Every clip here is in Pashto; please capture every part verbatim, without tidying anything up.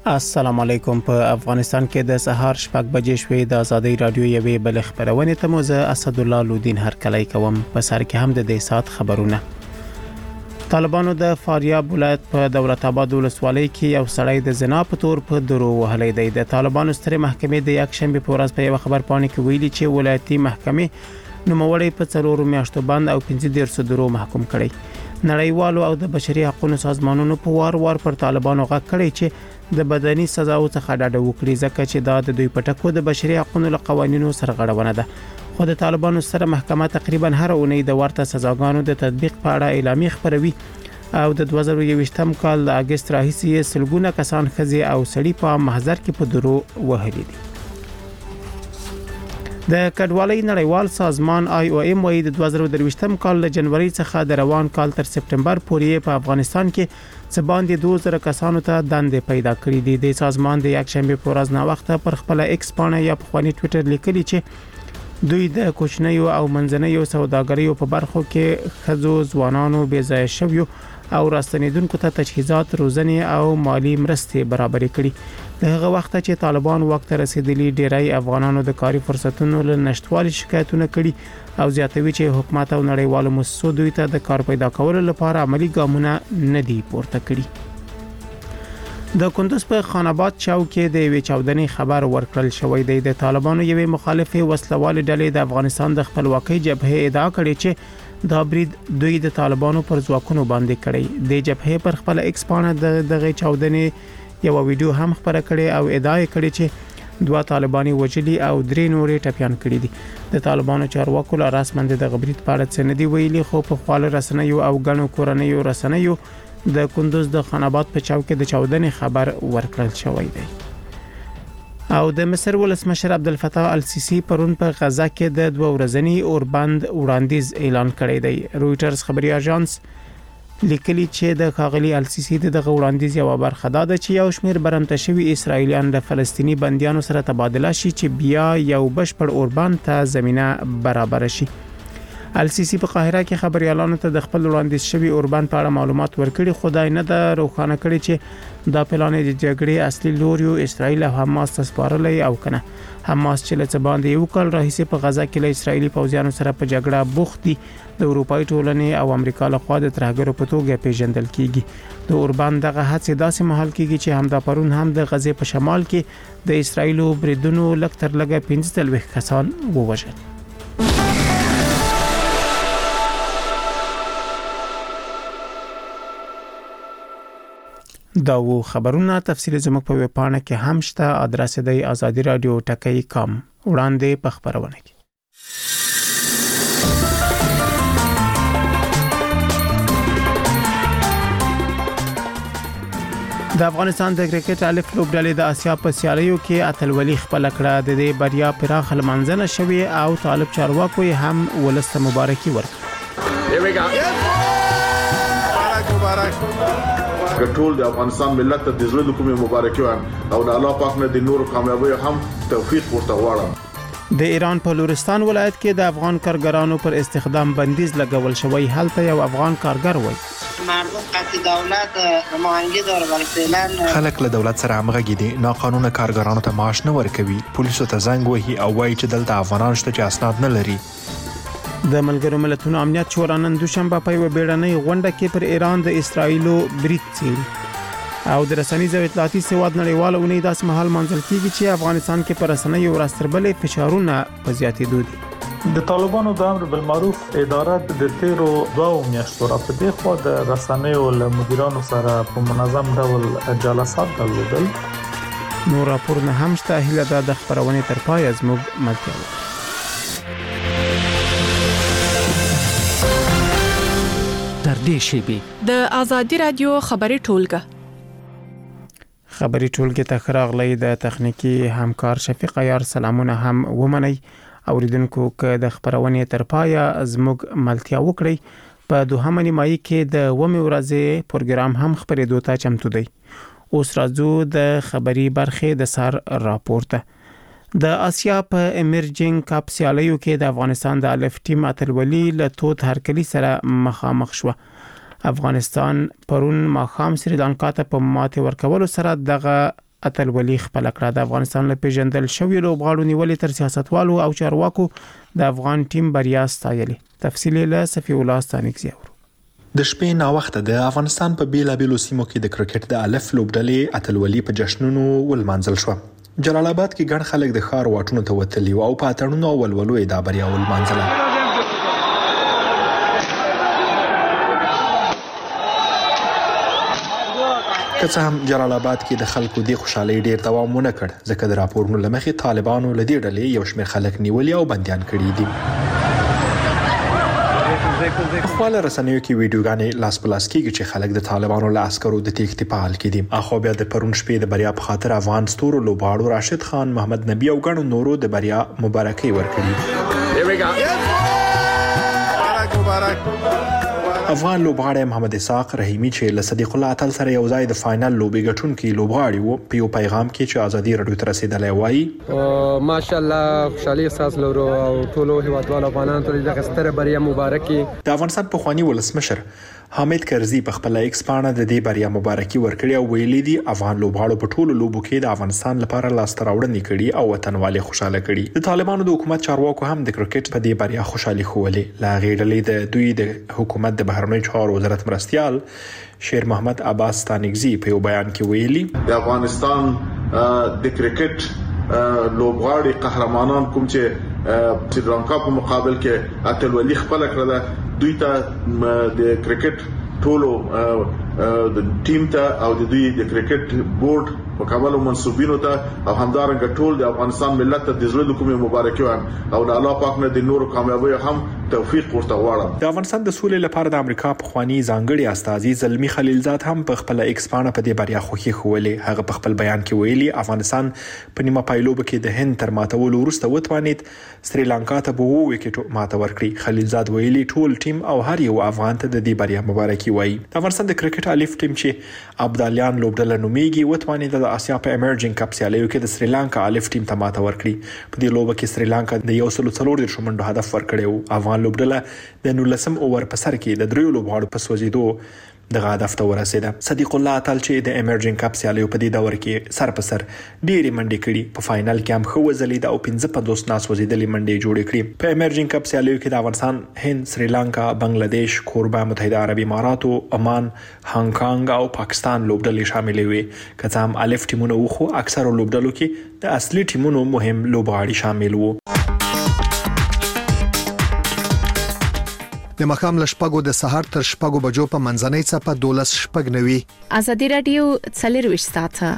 السلام علیکم. په افغانستان کې د سهار شپږ بجې شوې د ازادي رادیو یوې بل خبرونه ته مو زه اسد الله لودین هرکلی کوم. په سر کې هم د دې سات خبرونه. طالبانو د فاریاب ولایت په دولت آباد ولسوالۍ کې یو سړی د زنا په تور په درو وهلی دی. د طالبانو سترې محکمې د یک شنبه په ورځ په یو خبر پاڼه کې ویلي چې ولایتي محکمې نوموړی په څلورو میاشتو بند او پنځه دیرش درو محکوم کړی. نړیوالو او د بشري حقوقو سازمانونو په وار وار پر طالبانو غږ کړی چې د بدني سزاو څخه ډډه وکړي ځکه چې دا د دوی په ټکو د بشري حقوقو له قوانینو سرغړونه ده. خو د طالبانو سره محکمه تقریبا هر اونۍ د ورته سزاګانو د تطبیق په اړه اعلامیه خپروي او د دوه زره یوویشتم کال د اگست راهیسې سلګونه کسان خزي او سړي په محضر کې په درو وهلي دي. د کډوالۍ نړیوال سازمان آی او ایم وايي د دوه زره درویشتم کال له جنوري څخه د روان کال تر سپټمبر پورې په افغانستان کې څه باندې دوه زره کسانو ته دندې پیدا کړې دي. د سازمان د یک شنبه په ورځ نا وخت پر خپل ایکس پاڼه یا په خواني ټوئیټر لیکلي چې دوی د کوچنیو او منځنیو سوداګریو په برخو کې خزو ځوانانو بې ځای شویو او راستنیدونکو ته تجهیزات روزنې او مالی مرستې برابرې کړي. د هغه وخت چې طالبان وخت رسیدلی ډیری افغانانو د کاري فرصتونو له نشټوالي شکایتونه کړي او زیاتوي چې حکومت او نړیوالو مؤسسو دوی ته د کار پیدا کولو لپاره عملی ګامونه نه دي پورته کړي. د کندوز په خان آباد چاو کې د وی چاودنې خبر ورکړل شوې دی. د طالبانو یوې مخالفه وسلوال ډلې د افغانستان د خپلواکۍ جبهه ادعا کړې چې دا برید دوی د طالبانو پر ځواکونو باندې کړی. د جبهه پر خپل ایکس پاڼه د دغه چاودنې یو ویډیو هم خبره کړې او ادعا کړې چې دوه طالباني وجلي او درې نورې ټپيان کړي دي. د طالبانو چارواکو له رسمند د غبرید په اړه څه نه دی ویلي، خو په خپل رسنیو او غنو کورنیو رسنیو د کندوز د خان آباد په چاو کې د چاودنې خبر ورکړل شوی دی. او د مصر ولسمشر عبدالفتاح السیسی پرون په غزا کې د دوه ورځنی اوربند وړاندیز اعلان کړی دی. رويټرز خبري اژانس لیکلي چې د خاغلی السیسی دغه وړاندیز یو برخه ده چې یو شمېر برمته شوی اسرایلیان د فلسطینی بندیانو سره تبادله شي چې بیا یو بشپړ اوربند ته زمينه برابر شي. السیسی په قاهره کې خبريالانو ته د خپل وړاندیز شوی اوربند په اړه معلومات ورکړي. خدای نه د روښانه کړي چې دا پلان د جګړې اصلي لوریو اسرایل او حماس ته سپارلې او کنه. حماس چې له باندې یو کال راهیسې په غزا کې له اسرایلی پوځیانو سره په جګړه بوخت دي د اروپای ټولنې او امریکا له خوا د ترهګرو په توګه پیژندل کیږي. د اوربند دغه هڅه داسې محل کیږي چې همدا پرون هم د غزې په شمال کې د اسرایلو بریدونو لکتر لګه پنځه تلويخ کسان ووژل. دا و خبرونه تفصیل زموږ په ویب پاڼه کې هم شته. ادرس دی ازادي رادیو ټکی کام. وړاندې په خبرونه کې د افغانستان د کرکټ الف لوبډلې د اسیا په سیالیو کې اتلولي خپل کړه. د دې بریا پراخ لمنځنه شوی او طالب چارواکو هم ولست مبارکي ورکړه. ټول د افغانستان ملت ته د زړه کومه مبارکي وایم او د الله پاک نه د نور کامیابی هم توفیق ورته غواړم. د ایران په لورستان ولایت کې د افغان کارګرانو پر استخدام بندیز لګول شوی. هلته یو افغان کارګر وایي مردم قطع دولت هماهنگی داره ولی فعلا خلک له دولت سره همغږي دي. ناقانونه کارګرانو ته معاش نه ورکوي. پولیسو ته زنګ وهي او وایي چې دلته افغانان شته چې اسناد نه لري. د ملګرو ملتونو امنیت شورا نن دوشنبه په یو بیړنۍ غونډه کې پر ایران د اسرایلو برید څیړي او د رسنیزو اطلاعاتي سواد نړیواله ونې داسې مهال منځل کیږي چې افغانستان کې پر رسنیو راستربلې فشارونه په زیاتېدو دي. د طالبانو د امر بالمعروف اداره د تیرو دوه میاشتو را په دې خوا د رسنیو له مدیرانو سره په منظم ډول جلسات درلودل. نور راپورونه هم شته. هیله ده د خبرونې تر پای زموږ ملګري وي. تر دې شی د ازادي رادیو خبري ټولګه خبري ټولګه ته خراغلی د تخنیکی همکار شفیق عیار سلامونه هم ومني. اوریدونکو که د خبرونې تر پای زموږ ملتیا وکړي. په دوهمه نیمایي کې د ومه ورځې پروګرام هم خبرېدو ته چمتو دی. اوس راځو د خبري برخې د سر راپورته. د آسیا په ایمرجینګ کپ سیالیو کې د افغانستان د الف ټیم اتلولي له توت هرکلی سره مخامخ شو. افغانستان پرون ماخام سریلانکا ته په ماته ورکولو سره دغه اتلولي خپل کړه. د افغانستان له پیژندل شوی لوبغاړو نیولې تر سیاستوالو او چارواکو د افغان ټیم بریا ستایلې. تفصیل له صفی الله ستانکزی. د شپې نا وخت د افغانستان په بیلابېلو سیمو کې د کرکټ د الف لوبډلې اتلولي په جشنونو ولمانځل شو. جلال آباد کې ګڼ خلک د ښار واټونو ته وتلي او په اتڼونو او ولولو یې دا بریا ولمانځله. که څه هم جلال آباد کې د خلکو د خوشحالۍ ډیر دوام ونه کړ ځکه د راپورونو له مخې طالبانو له دې ډلې یو شمېر خلک نیولي او بندیان کړي دي. په خپل رسنیو کې ویډیوګانې لاس په لاس کېږي چې خلک د طالبانو له عسکرو د تېښتې په حال کې دي. اخو بیا د پرون شپې د بریا په خاطر افغان ستورو لوبغاړو راشد خان، محمد نبی او ګڼو نورو د بریا مبارکي ورکړي. افغان لوبغاړی محمد اسحاق رحیمی چې له صدیق الله اتل سره یو ځای د فائنل لوبې ګټونکي لوبغاړی وو په یو پیغام کې چې ازادي رادیو ته رسیدلی وایي ماشاءالله خوشحالي احساس لرو او ټولو هیوادوالو افغانانو ته د ستره بریا مبارکي. د افغانستان پخوانی ولسمشر حامد کرزي په خپل ایکس پاڼه د دې بریا مبارکي ورکړي او ویلي دي افغان لوبغاړو په ټولو لوبو کې د افغانستان لپاره لاسته راوړنې کړي او وطنوالي خوشاله کړي. د طالبانو د حکومت چارواکو هم د کرکټ په دې بریا خوشحالي ښودلې. لا غېډلې د دوی د حکومت د بهرنیو چارو وزارت مرستيال شیر محمد عباس ستانکزی په یو بیان کې ویلي د افغانستان د کرکټ لوبغاړي قهرمانان کوم چې سریلانکا په مقابل کې اتلولي خپل کړل دوی ته د کرکټ ټولو د ټیم ته او د دوی د کرکټ بورډ مکمل منسوبینو ته او همدارنګه ټول د افغانستان ملت ته د زړه کومې مبارکي وایم او د الله پاک نه د نورو کامیابی هم توفیق ورته غواړم. د افغانستان د سولې لپاره د امریکا پخوانی ځانګړي استازي زلمی خلیلزاد هم په خپل ایکس پاڼه په دې بریا خوښي ښودلې. هغه په خپل بیان کې ویلي افغانستان په نیمه پایلوب کې د هند تر ماتولو وروسته وتوانید سریلانکا ته په وو وکټو ماته ورکړي. خلیلزاد ویلي ټول ټیم او هر یو افغان ته د دې بریا مبارکي وایي. د افغانستان د کرکټ الف ټیم چې ابدالیان لوبډله نومیږي وتوانید د اسیا په ایمرجنګ کپ سیالیو کې د سریلانکا الف ټیم ته ماته ورکړي. په دې لوبه کې سریلانکا د یو سل څلور دیرش منډو هدف ورکړی وو. افغان لوبډله د نولسم اوور په سر کې د دریو لوبغاړو په سوځېدو دغه هدف ته ورسېده. صدیق الله اتل چې د ایمرجنګ کپ سیالیو په دې دور کې سر په سر ډېرې منډې کړي په فائنل کې هم ښه وځلېد او پنځه پنځوس ناسوځېدلې منډې جوړې کړې. په ایمرجنګ کپ سیالیو کې د افغانستان، هند، سریلانکا، بنگلاديش، کوربه متحده عربي اماراتو، عمان، هانګ کانګ او پاکستان لوبډلې شاملې وې. که څه هم الف ټیمونه وو خو اکثرو لوبډلو کې د اصلي ټیمونو مهم لوبغاړي شامل وو. د مخام لشپګو د سحر تر شپګو بجو په منځنۍ څپه دولس شپګ نوي. ازادي رادیو څلور ساعته.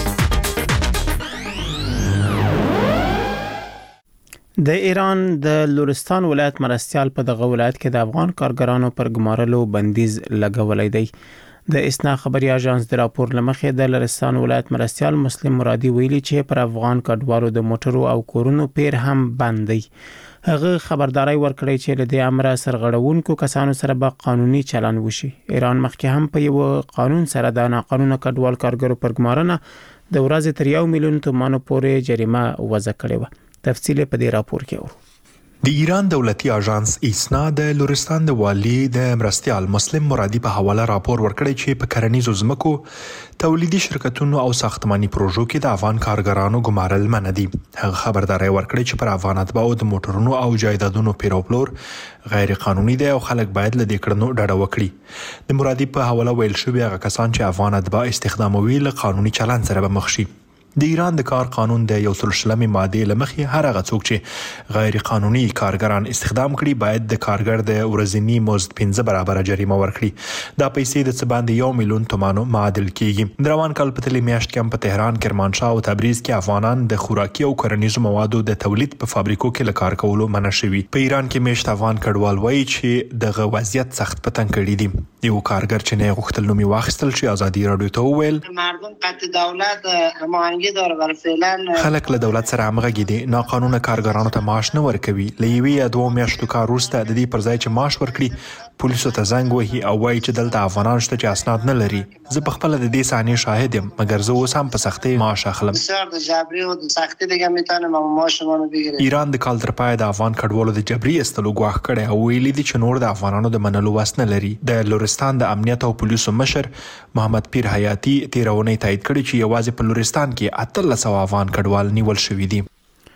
د ایران د لورستان ولایت مرستيال په دغه ولایت کې د افغان کارګرانو پر ګمارلو بندیز لګولای دی. د اسنا خبري اژانس د راپور لمخې د لورستان ولایت مرستيال مسلم مرادي ویلي چې پر افغان کډوالو د موټرو او کورونو پیر هم بند دی. هغه خبرداري ورکړی چې له دې امر سرغړونکو کسانو سره به قانوني چلن وشي. ایران مخکې هم په یو قانون سره د ناقانونه کډوال کارګرو پر ګمارنه د ورځې تر یو میلیون تومانو پورې جریمه وضع کړې و. تفصیل په دې راپور کې و. د ایران دولتي اژانس ایسنا د لورستان د والی د مرستيال مسلم مرادي په حواله راپور ورکړی چې په کرنیزو ځمکو، تولیدي شرکتونو او ساختماني پروژو کې د افغان کارګرانو ګمارل منع دي. هغه خبرداري ورکړی چې پر افغان اتباعو د موټرونو او جایدادونو پیروپلور غیر قانوني دی او خلک باید له دې کړنو ډډه وکړي. د مرادي په حواله ویل شوی هغه کسان چې افغان اتباع استخداموي له قانوني چلن سره به مخ شي. د ایران د کار قانون د یو سل شلمې ماده لمخې هر هغه څوک چې غیر قانوني کارګران استخدام کړي باید د کارګر د ورځنی مزد پنځه برابر جریمه ورکړي. دا پیسې د څه باندې یو میلیون تومانو معادل کیږي. د روان کال په تلې میاشت کې په تهران، کرمانشاه او تبریز کې افغانان د خوراکي او کرنیزو موادو د تولید په فابریکو کې له کار کولو منع شوي. په ایران کې میشت افغان کډوال وایي چې دغه وضعیت سخت پتنګ کړی دي. یو کارګر چې نه غوښتل نومي واخیستل چې ازادي رادیو ته وویل مردم قطع دولت هماهنګي داره ولی فعلا خلک له دولت سره همغږي دي. ناقانونه کارګرانو ته معاش نه ورکوي. له یوې یا دوه میاشتو کار وروسته د دې پر ځای چې معاش ورکړي پولیسو ته زنګ وهي او وایي چې دلته افغانان شته چې اسناد نه لري. زه په خپل د دې صحنې شاهد یم، مګر زه اوس هم په سختۍ معاش اخلم. بسیار د جبری و د سختی دیگه میتونم اما معاش ما رو بگیره. ایران د کال تر پای د افغان کډوالو د جبري استلو غواخ کړي او ویلي دي چې نور د افغانانو د منلو واس نه لري. د لورستان د امنیت او پولیسو مشر محمد پیر حیاتی تیرونی تایید کړي چې یوازې په لورستان کې اتلس سوه افغان کډوال نیول شوي دي.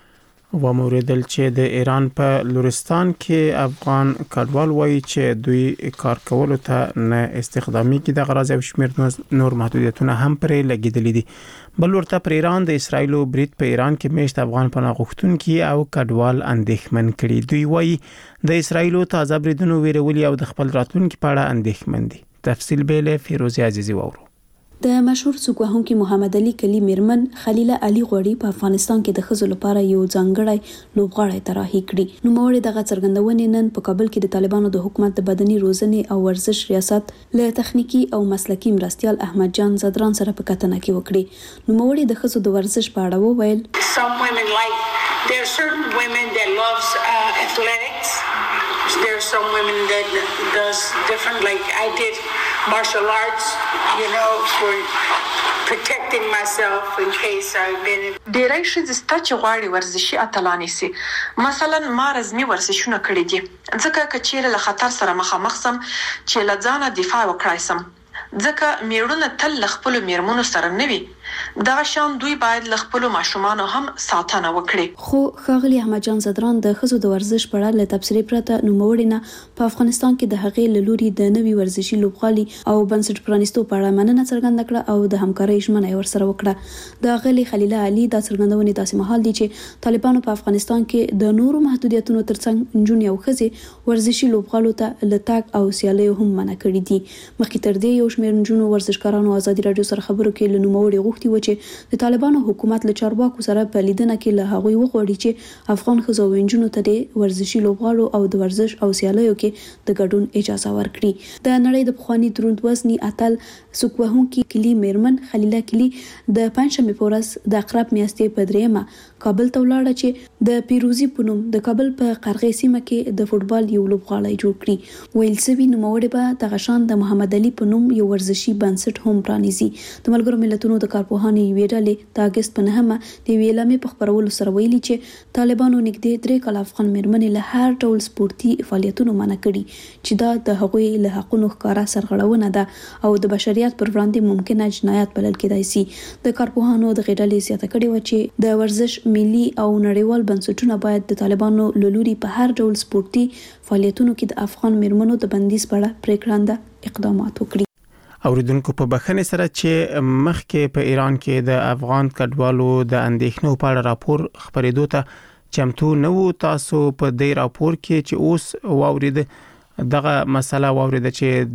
و موریدل چې د ایران په لورستان کې افغان کډوال وایي چې دوی کار کولو ته نه استخدامي کې د غراض او شمیر نور محدودیتونه هم پرې لګیدلې دي. بل ورته پر ایران د اسرایل او برید په ایران کې میشت افغان پناه غوښتونکي او کډوال اندېښمن کړي. دوی وایي د اسرایل تازه بریدونو ویرولي او د خپل راتلونکي په اړه اندېښمن دي. تفصیل به له فیروزي عزیزي وورو. د مشهور څوکوهونکي محمد علي کلی میرمن خلیله علي غوړي په افغانستان کې د ښځو لپاره یو ځانګړی لوبغاړی طراحي کړی. نو موږ دغه څرګندونې نن په کابل کې د طالبانو د حکومت د بدني روزنې او ورزش ریاست له تخنیکی او مسلکي مرستيال احمد جان زدران سره په کتنه کې وکړي. نو موږ د ښځو د ورزش په اړه وویل. Some women like there are certain women that loves uh, athletics. There are some women that does different, like I did martial arts, you know, for protecting myself in case I've been. ډیری ښځې ستا چې غواړي ورزشي اتلانې سي. مثلا ما رزمي ورزشونه کړي دي ځکه که چیرې له خطر سره مخامخ سم چې له ځانه دفاع وکړای سم، ځکه میړونه تل له خپلو میرمنو سره نه وي. دغه شان دوی باید له خپلو ماشومانو هم ساتنه وکړي. خو ښاغلي احمد جان زدران د ښځو د ورزش په اړه له تبصرې پرته نوموړي نه په افغانستان کې د هغې له لوري د نوي ورزشي لوبغالي او بنسټ پرانیستو په اړه مننه څرګنده کړه او د همکارۍ ژمنه یې ورسره وکړه. د ښاغلي خلیله علي دا څرګندونې داسې مهال دي چې طالبانو په افغانستان کې د نورو محدودیتونو ترڅنګ نجونې او ښځې ورزشي لوبغالو ته له تګ او سیالیو هم منع کړي دي. مخکې تر دې یو شمېر نجونو ورزشکارانو ازادي راډیو سره خبرو کې له نوموړي غوښتي و چې د طالبانو حکومت له چارواکو سره په لیدنه کې له هغوی وغواړي چې افغان ښځو او نجونو ته د ورزشي لوبغالو او د ورزش او سیالیو کې د ګډون اجازه ورکړي. د نړۍ د پخواني دروند وزني اتل څوکوهونکي کلی میرمن خلیله کلی د پنځشنبه په ورځ د اقرب میاشتې په دریمه کابل ته ولاړه چې د پیروزي په نوم د کابل په قرغې سیمه کې د فوتبال یو لوبغالی جوړ کړي. ویل سوي نوموړي به دغه شان د محمد علي په نوم یو ورزشي بنسټ هم پرانیزي. د ملګرو ملتونو د کارپوهانو یوې ډلې د اګست په نهمه د یوې اعلامیې په خپرولو سره ویلي چې طالبانو نږدې درې کاله افغان میرمنې له هر ډول سپورتي فعالیتونو منع کړي چې دا د هغوی له حقونو ښکاره سرغړونه ده او د بشریت پر وړاندې ممکنه جنایت بلل کېدای سي. د کارپوهانو د غېډلې زیاته کړې و چې د ورزش ملي او نړیوال بنسټونه باید د طالبانو له لوري په هر ډول سپورتي فعالیتونو کې د افغان میرمنو د بندیز په اړه پریکړه اقدامات وکړي. اوریدونکو په بخښنې سره چې مخکې په ایران کې د افغان کډوالو د اندېښنو په اړه راپور خبرېدو ته چمتو نه وو، تاسو په دې راپور کې چې اوس واورید دغه مسله واورید چې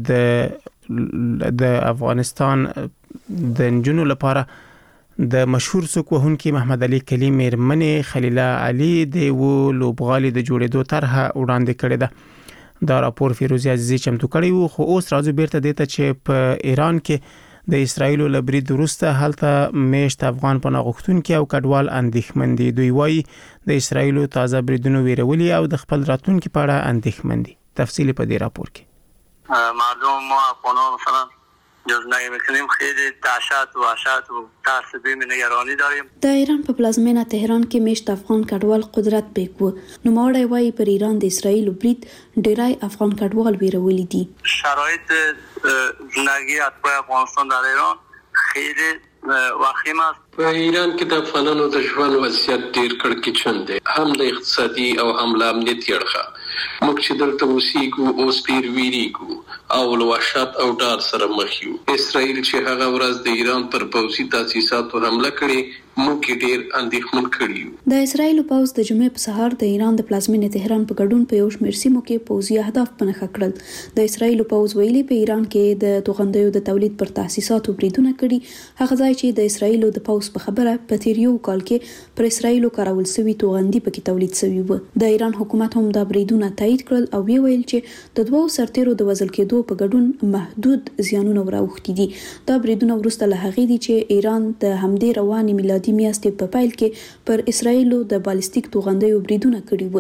د د افغانستان د نجونو لپاره د مشهور څوکوهونکي محمد علي کلی میرمنې خلیله علي د و لوبغالي د جوړېدو طرحه وړاندې کړې ده. دا راپور فیروزي عزیزي چمتو کړی وو. خو اوس راځو بیرته دته چې په ایران کې د اسرایل له برید وروسته هلته میشت افغان پناه غوښتونکي او کډوال اندېښمن دي. دوی وایي د اسرایل تازه بریدونو ویرولي او د خپل راتلونکي په اړه اندېښمن دي. تفصیل په دې راپور کې معلوم ما افغانان مثلا جزنگی میکنیم خیلی دهشت و وحشت و ترس بیم نگرانی داریم. د ایران په پلازمینه تهران کې میشت افغان کډوال قدرت بیک و. نوموړی وایي پر ایران د اسرایل برید ډیری افغان کډوال ویرولي دي. شرایط زندگی اتباع افغانستان در ایران خیلی وخیم است. په ایران کې د افغانانو د ژوند وضعیت ډیر کړکېچن دی، هم د اقتصادي او هم له امنیتي اړخه. موږ چې دلته اوسېږو اوس ډیر ویریږو او له وحشت او ډار سره مخ یو. اسرائیل چې هغه ورځ د ایران پر پوځي تاسیساتو حمله کړې موږ ډیر اندېښمن کړي یو. د اسرائیل پوځ د جمعې په سهار د ایران د پلازمینې تهران په ګډون په یو شمېر سیمو کې پوځي اهداف په نښه کړل. د اسرائیل پوځ ویلي په ایران کې د توغندیو د تولید پر تاسیساتو بریدونه کړي. هغه ځای چې د اسرائیل د پوځ په خبره په تیر یو کال کې پر اسرائیل کارول شوی توغندي پکې تولید شوی و. د ایران حکومت هم دا بریدونه تایید کړل او ویل چې د دوو سرتیرو د وژل کېدو په ګډون محدود زیانونه راوښتي دي. دا بریدونه وروسته له هغې دي چې ایران د همدې روانې میلادي میاشتې په پیل کې پر اسرائیل د بالستیک توغندیو بریدونه کړي وو.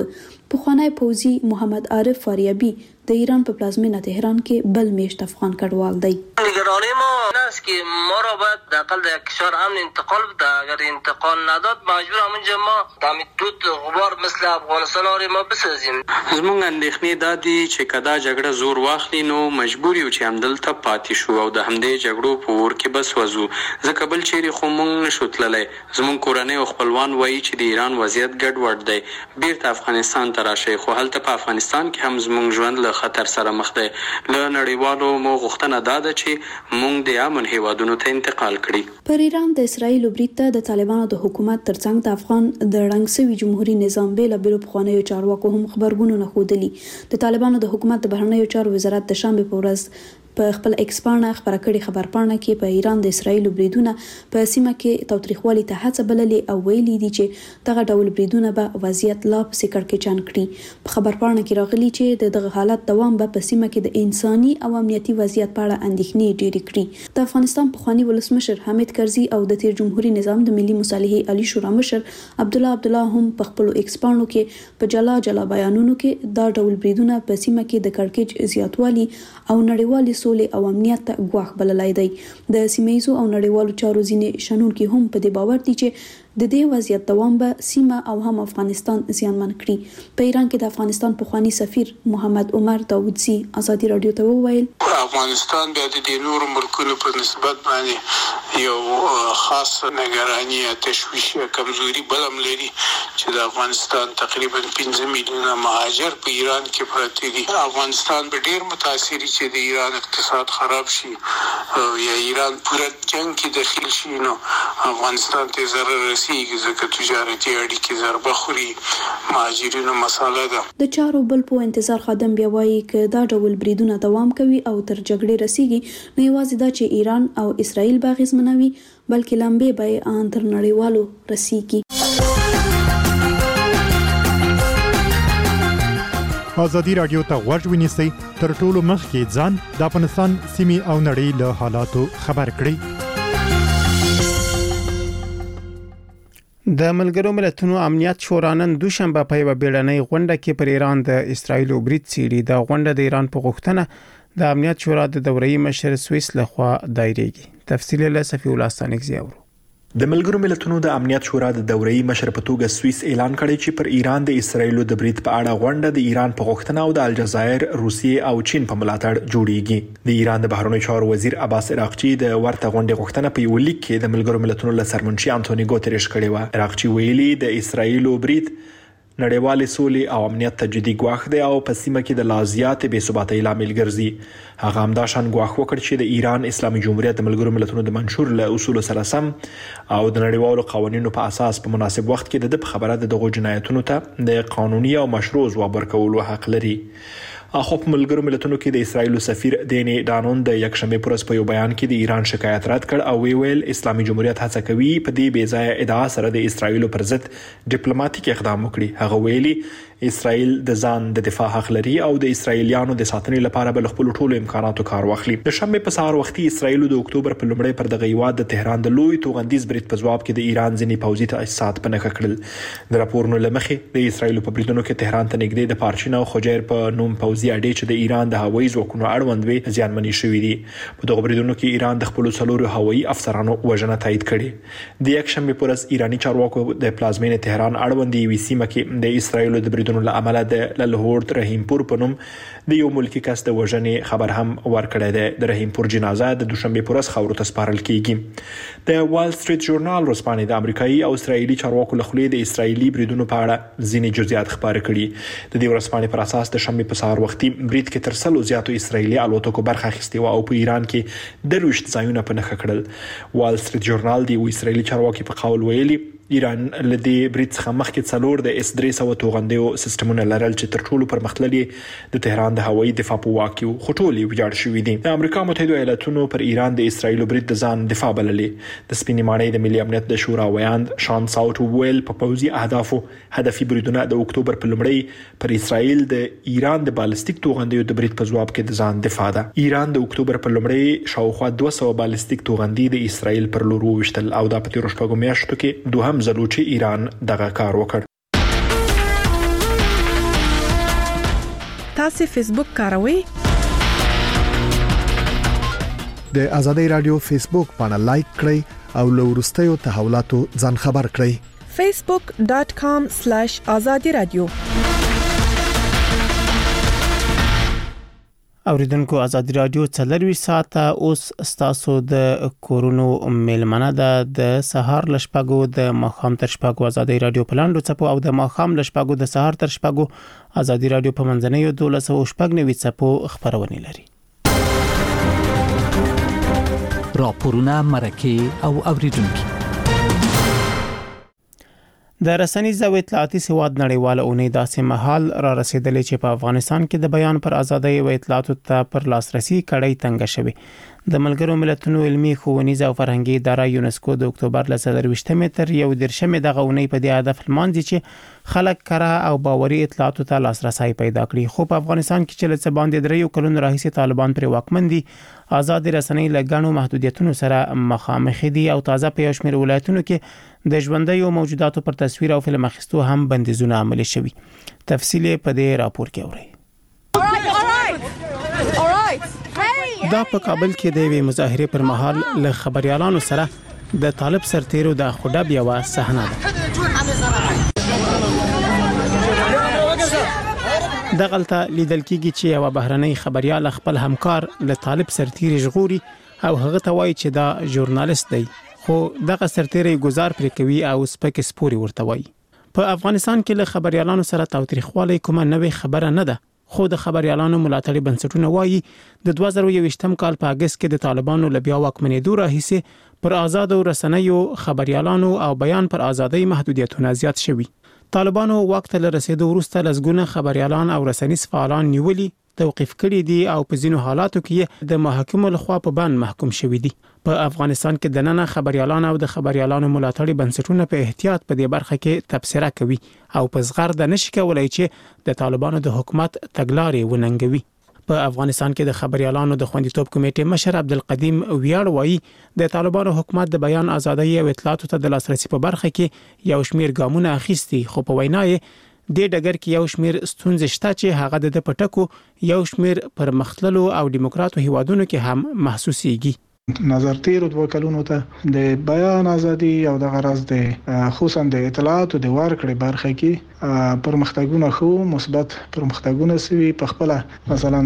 پخوانی پوځي محمد عارف فاریابي د ایران په پلازمینه تهران کې بل میشت افغان کډوال دی. نگرانی ما است که ما را باید داخل در کشور امن انتقال بده. اگر انتقال نداد مجبور همونجا ما دامید دود غبار مثل افغانستان آره ما بسازیم. زمونږ اندېښنې دا دي چې کدا جګړه زور واخلي نو مجبور یو چې همدلته پاتې شو او د همدې جګړو په اور کې بس وځو. ځکه بل چیرې خو مونږ نشو تللی. زمونږ کورنۍ او خپلوان وایي چې د ایران وضعیت ګډوډ دی. بیرته افغانستان ته راشئ. خو هلته په افغانستان کې هم زمونږ ژوند له خطر سره مخ دی. له نړیوالو مو غوښتنه دا ده چې مونږ د امن هیوادونو ته انتقال کړي. پر ایران د اسرایل برید ته د طالبانو د حکومت ترڅنګ د افغان د رنګ سوي جمهوریت نظام بیل بیل پخوانیو چارواکو هم خبرګونونه ښودلي. د طالبانو د حکومت د بهرنیو چارو وزارت د شنبه په ورځ په خپل ایکس پاڼه خبره کړې خبرپاڼه کې په ایران د اسرایل بریدونه په سیمه کې تاوتریخوالي ته هڅه بللې او ویلي دي چې دغه ډول بریدونه به وضعیت لا پسې کړکېچن کړي. په خبرپاڼه کې راغلي چې دغه حالت دوام به په سیمه کې د انساني او امنیتي وضعیت په اړه اندېښنې ډېرې کړي. د افغانستان پخوانی ولسمشر حامد کرزي او د تیر جمهوریت نظام د ملي مصالحې عالی شورا مشر عبد الله عبد الله هم په خپل ایکس پاڼو کې په جلا جلا بیانونو کې دا ډول بریدونه په سیمه کې د کړکېچ زیاتوالي او نړیوالې سولې او امنیت ته ګواښ بللی دی. د سیمه‌ییزو او نړیوالو چارو ځینې شنونکي هم په دې باور دي چې د دې وضعیت دوام به سیمه او هم افغانستان زیانمن کړي. په ایران کې د افغانستان پخوانی سفیر محمد عمر داودزی ازادي رادیو ته وویل افغانستان بیا د دې نورو ملکونو په نسبت باندې یو خاص نگرانی یا تشویش یا کمزوري بلم لري چې د افغانستان تقریبا پنځه میلیونه مهاجر په ایران کې پراته دي. افغانستان به ډیر متاثر چې د ایران اقتصاد خراب شي یا ایران پوره جنگ کې داخل شي نو افغانستان ته ضرر رسي ځکه تجارتي اړیکې ضربه خوري مهاجرینو مساله ده. د چارو بل په انتظار خادم بیا وایي چې دا ډول بریدونه دوام کوي او تر جګړې رسیږي نو یوازې دا چې ایران او اسرائیل به اغېزمنوي بلکې لمبې به ان تر نړیوالو رسیږي. ازادي رادیو ته غوږ ونیسئ تر ټولو مخکې ځان د افغانستان سیمې او نړۍ له حالاتو خبر کړئ. د ملګرو ملتونو امنیت شورا نن دوشنبه په یو بیړنۍ غونډه کې پر ایران د اسرایل برید څیړي. د غونډه د ایران په غوښتنه د امنیت شورا د دوري مشر سویس لخوا دایریږي. تفصیل له صفی الله ستانکزی اورو. د ملګرو ملتونو د امنیت شورا د دوري مشر په توګه سویس اعلان کړی چې پر ایران د اسرایل د برید په اړه غونډه د ایران په غوښتنه او د الجزایر، روسیې او چین په ملاتړ جوړیږي. د ایران د بهرنیو چارو وزیر عباس عراقچی د ورته غونډې غوښتنه په یو لیک کې د ملګرو ملتونو له سرمنشي انټونی ګوتریش کړی و. عراقچی ویلي د اسرایل برید نړیوال سولې او امنیت ته جدي ګواښ دی او په سیمه کې د لازیات بې ثباتۍ لامل ګرځي. هغه همدا شان ګواښ وکړ چې د ایران اسلامي جمهوریت د ملګرو ملتونو د منشور له اصول سره سم او د نړیوالو قوانینو په اساس په مناسب وخت کې د خبره دغه جنایتونو ته د قانوني او مشروع ځواب ورکولو حق لري. اخو په ملګرو ملتونو کې د اسرایل سفیر دینی دانون د یک شنبه پر ورځ په یو بیان کې د ایران شکایت رد کړ او وی ویل اسلامي جمهوریت هڅه کوي په دې بې ځای ادعا سره د اسرایل پر ضد ډیپلوماټیک اقدام وکړي. هغه ویلي اسرایل د ځان د دفاع حق لري او د اسرایلیانو د ساتنې لپاره بل خپل ټولو امکاناتو کار واخلي. د شنبه په سهار وختي اسرایل د اکتوبر په لومړۍ پر دغه هیواد د تهران د لوی توغندیز برید په ځواب کې د ایران ځینې پوځي تاسیسات په نښه کړل. د راپورونو لمخې د اسرایل په بریدونو کې تهران ته نږدې د پارچین او خوجیر په نوم پوځي اډې چې د ایران د هوایي ځواکونو اړوند وي زیانمنې شوې دي. په دغه بریدونو کې ایران د خپل څلورو هوایي افسرانو وژنه تایید کړې. د یک شنبه پر ورځ ایرانی چارواکو د پلازمینې تهران اړوند یوې سیمه کې د اسرایل د بریدونو له امله د لهورد رحیمپور په نوم د یو ملکی کس د وژنې خبر هم ورکړی دی. د رحیمپور جنازه د دوشنبه پر ورځ خاورو ته سپارل کیږي. د وال سټریټ ژورنال ورسپانې د امریکایي او اسرایلی چارواکو له خولې د اسرایلی بریدونو په اړه ځینې جزئیات خبرې کړي. د دې ورسپانې پر اساس د شنبه په سهار وختي برید کې تر سلو زیاتو اسرایلی الوتکو برخه اخیستې او په ایران کې د روشت ځایونه په نښه کړل. وال سټریټ ژورنال د اسرایلی چارواکي په قول ویلي ایران لدی برید څخه مخکې څلور د اس درې سوه توغندیو سیستمونه لرل چې تر ټولو پرمختللي د تهران د هوایي دفاع په واک کې خو ټولې ویجاړ شوي دي. د امریکا متحده ایالاتونو پر ایران د اسرایل برید د ځان دفاع بللې. د سپینې ماڼۍ د ملي امنیت د شورا ویاند شان ساوت ویل په پوځي اهدافو هدفي بریدونه د اکتوبر په لومړۍ پر اسرایل د ایران د بالستیک توغندیو د برید په ځواب کې د ځان دفاع ده. ایران د اکتوبر په لومړۍ شاوخوا دوه سوه بالستیک توغندي د اسرایل پر لور وویشتل او دا په تیرو شپږو میاشتو کې دوهم ځل چې ایران دغه کار وکړ. تاسو فیسبوک کاروئ؟ د ازادي رادیو فیسبوک باندې لایک کړئ او له وروستیو تحولاتو ځان خبر کړئ. facebook dot com slash azadi radio. اوریدونکو ازادي رادیو څلروي ساعته اوس ستاسو د کورونو میلمنه ده د سهار لشپګو د ماخام تر شپګو ازادي رادیو پلاندو چپو او د ماخام لشپګو د سهار تر شپګو ازادي رادیو په منځنیو دولس او شپږ نوي چپو خبرونه لري. راپورونه مرکه او اوریدونکو د رسنیز او اطلاعاتي سواد نړیواله اونۍ داسې مهال را رسیدلې چې په افغانستان کې د بیان پر ازادۍ او اطلاعاتو ته پر لاسرسي کړۍ تنګ شوه. د ملګرو ملتونو علمي ښوونیز او فرهنګي اداره یونسکو د اکتوبر ل څلرويشتمې تر یو درشمې دغه اونۍ په دې هدف لمانځي چې خلک کره او باوري اطلاعاتو ته لاسرسي پیدا کړي. خو په افغانستان کې چې له باندې دریو کلونو راهیسې طالبان پر واکمن دي، آزاد رسنۍ له ګڼو محدودیتونو سره مخامخ دي او تازه په یو شمېر ولایتونو کې د ژوندۍ موجوداتو پر تصویر او فلم اخیستو هم بندیزونه عملي شوي. تفصیل په دې راپور کې اورئ. دا په کابل کې د وی مظاهره پر مهال له خبريالانو سره د طالب سرتیرو د خډب یو صحنه ده. دغلطه لیدل کېږي چې یو بهرنۍ خبريال خپل همکار له طالب سرتیر ژغوري او هغه ته وایي چې دا ژورنالیست دی، خو دغه سرتیری گزار پر کوي او سپک سپوري ورته وایي. په افغانستان کې له خبريالانو سره تاوتریخوالی کومه نوې خبره نه ده، خو د خبريالانو ملاتړي بنسټونه وایي د دوه زره یوویشتم کال په اگست کې د طالبانو له بیا واکمنېدو راهیسې پر آزاد رسنیو خبريالانو او بیان پر ازادۍ محدودیتونه زیات شوي. طالبانو وخت له رسیدو وروسته لزګونه خبريالان او رسنیز فعالان نیولي، توقيف کړي دي او په ځینو حالاتو کې د محاکمو لخوا په بند محکوم شوي دي. په افغانستان کې د نن خبريالان او د خبريالانو ملاتړي بنسټونه په احتیاط په دې برخه کې تبصره کوي او په صغر د نشي کولای چې د طالبانو د حکومت تګلارې وننګوي. په افغانستان کې د خبريالانو د خوندیتوب کمیټې مشر عبدالقدیم ویاړ وایي د طالبانو حکومت د بیان ازادۍ او اطلاعاتو ته د لاسرسي په برخه کې یو شمیر ګامونه اخیستي، خو په وینا یې د ډګر کې یو شمیر ستونزې شته چې هغه د پټکو یو شمیر پر مختللو او دیموکراتو هیوادونو کې هم محسوسيږي. نظر تیرو دوه کلونو ته د بیان ازادي او د غرض د خصوصا د اطلاعاتو د ورکړې برخه کې پرمختګونه خو مثبت پرمختګونه سوي. په خپل مثلا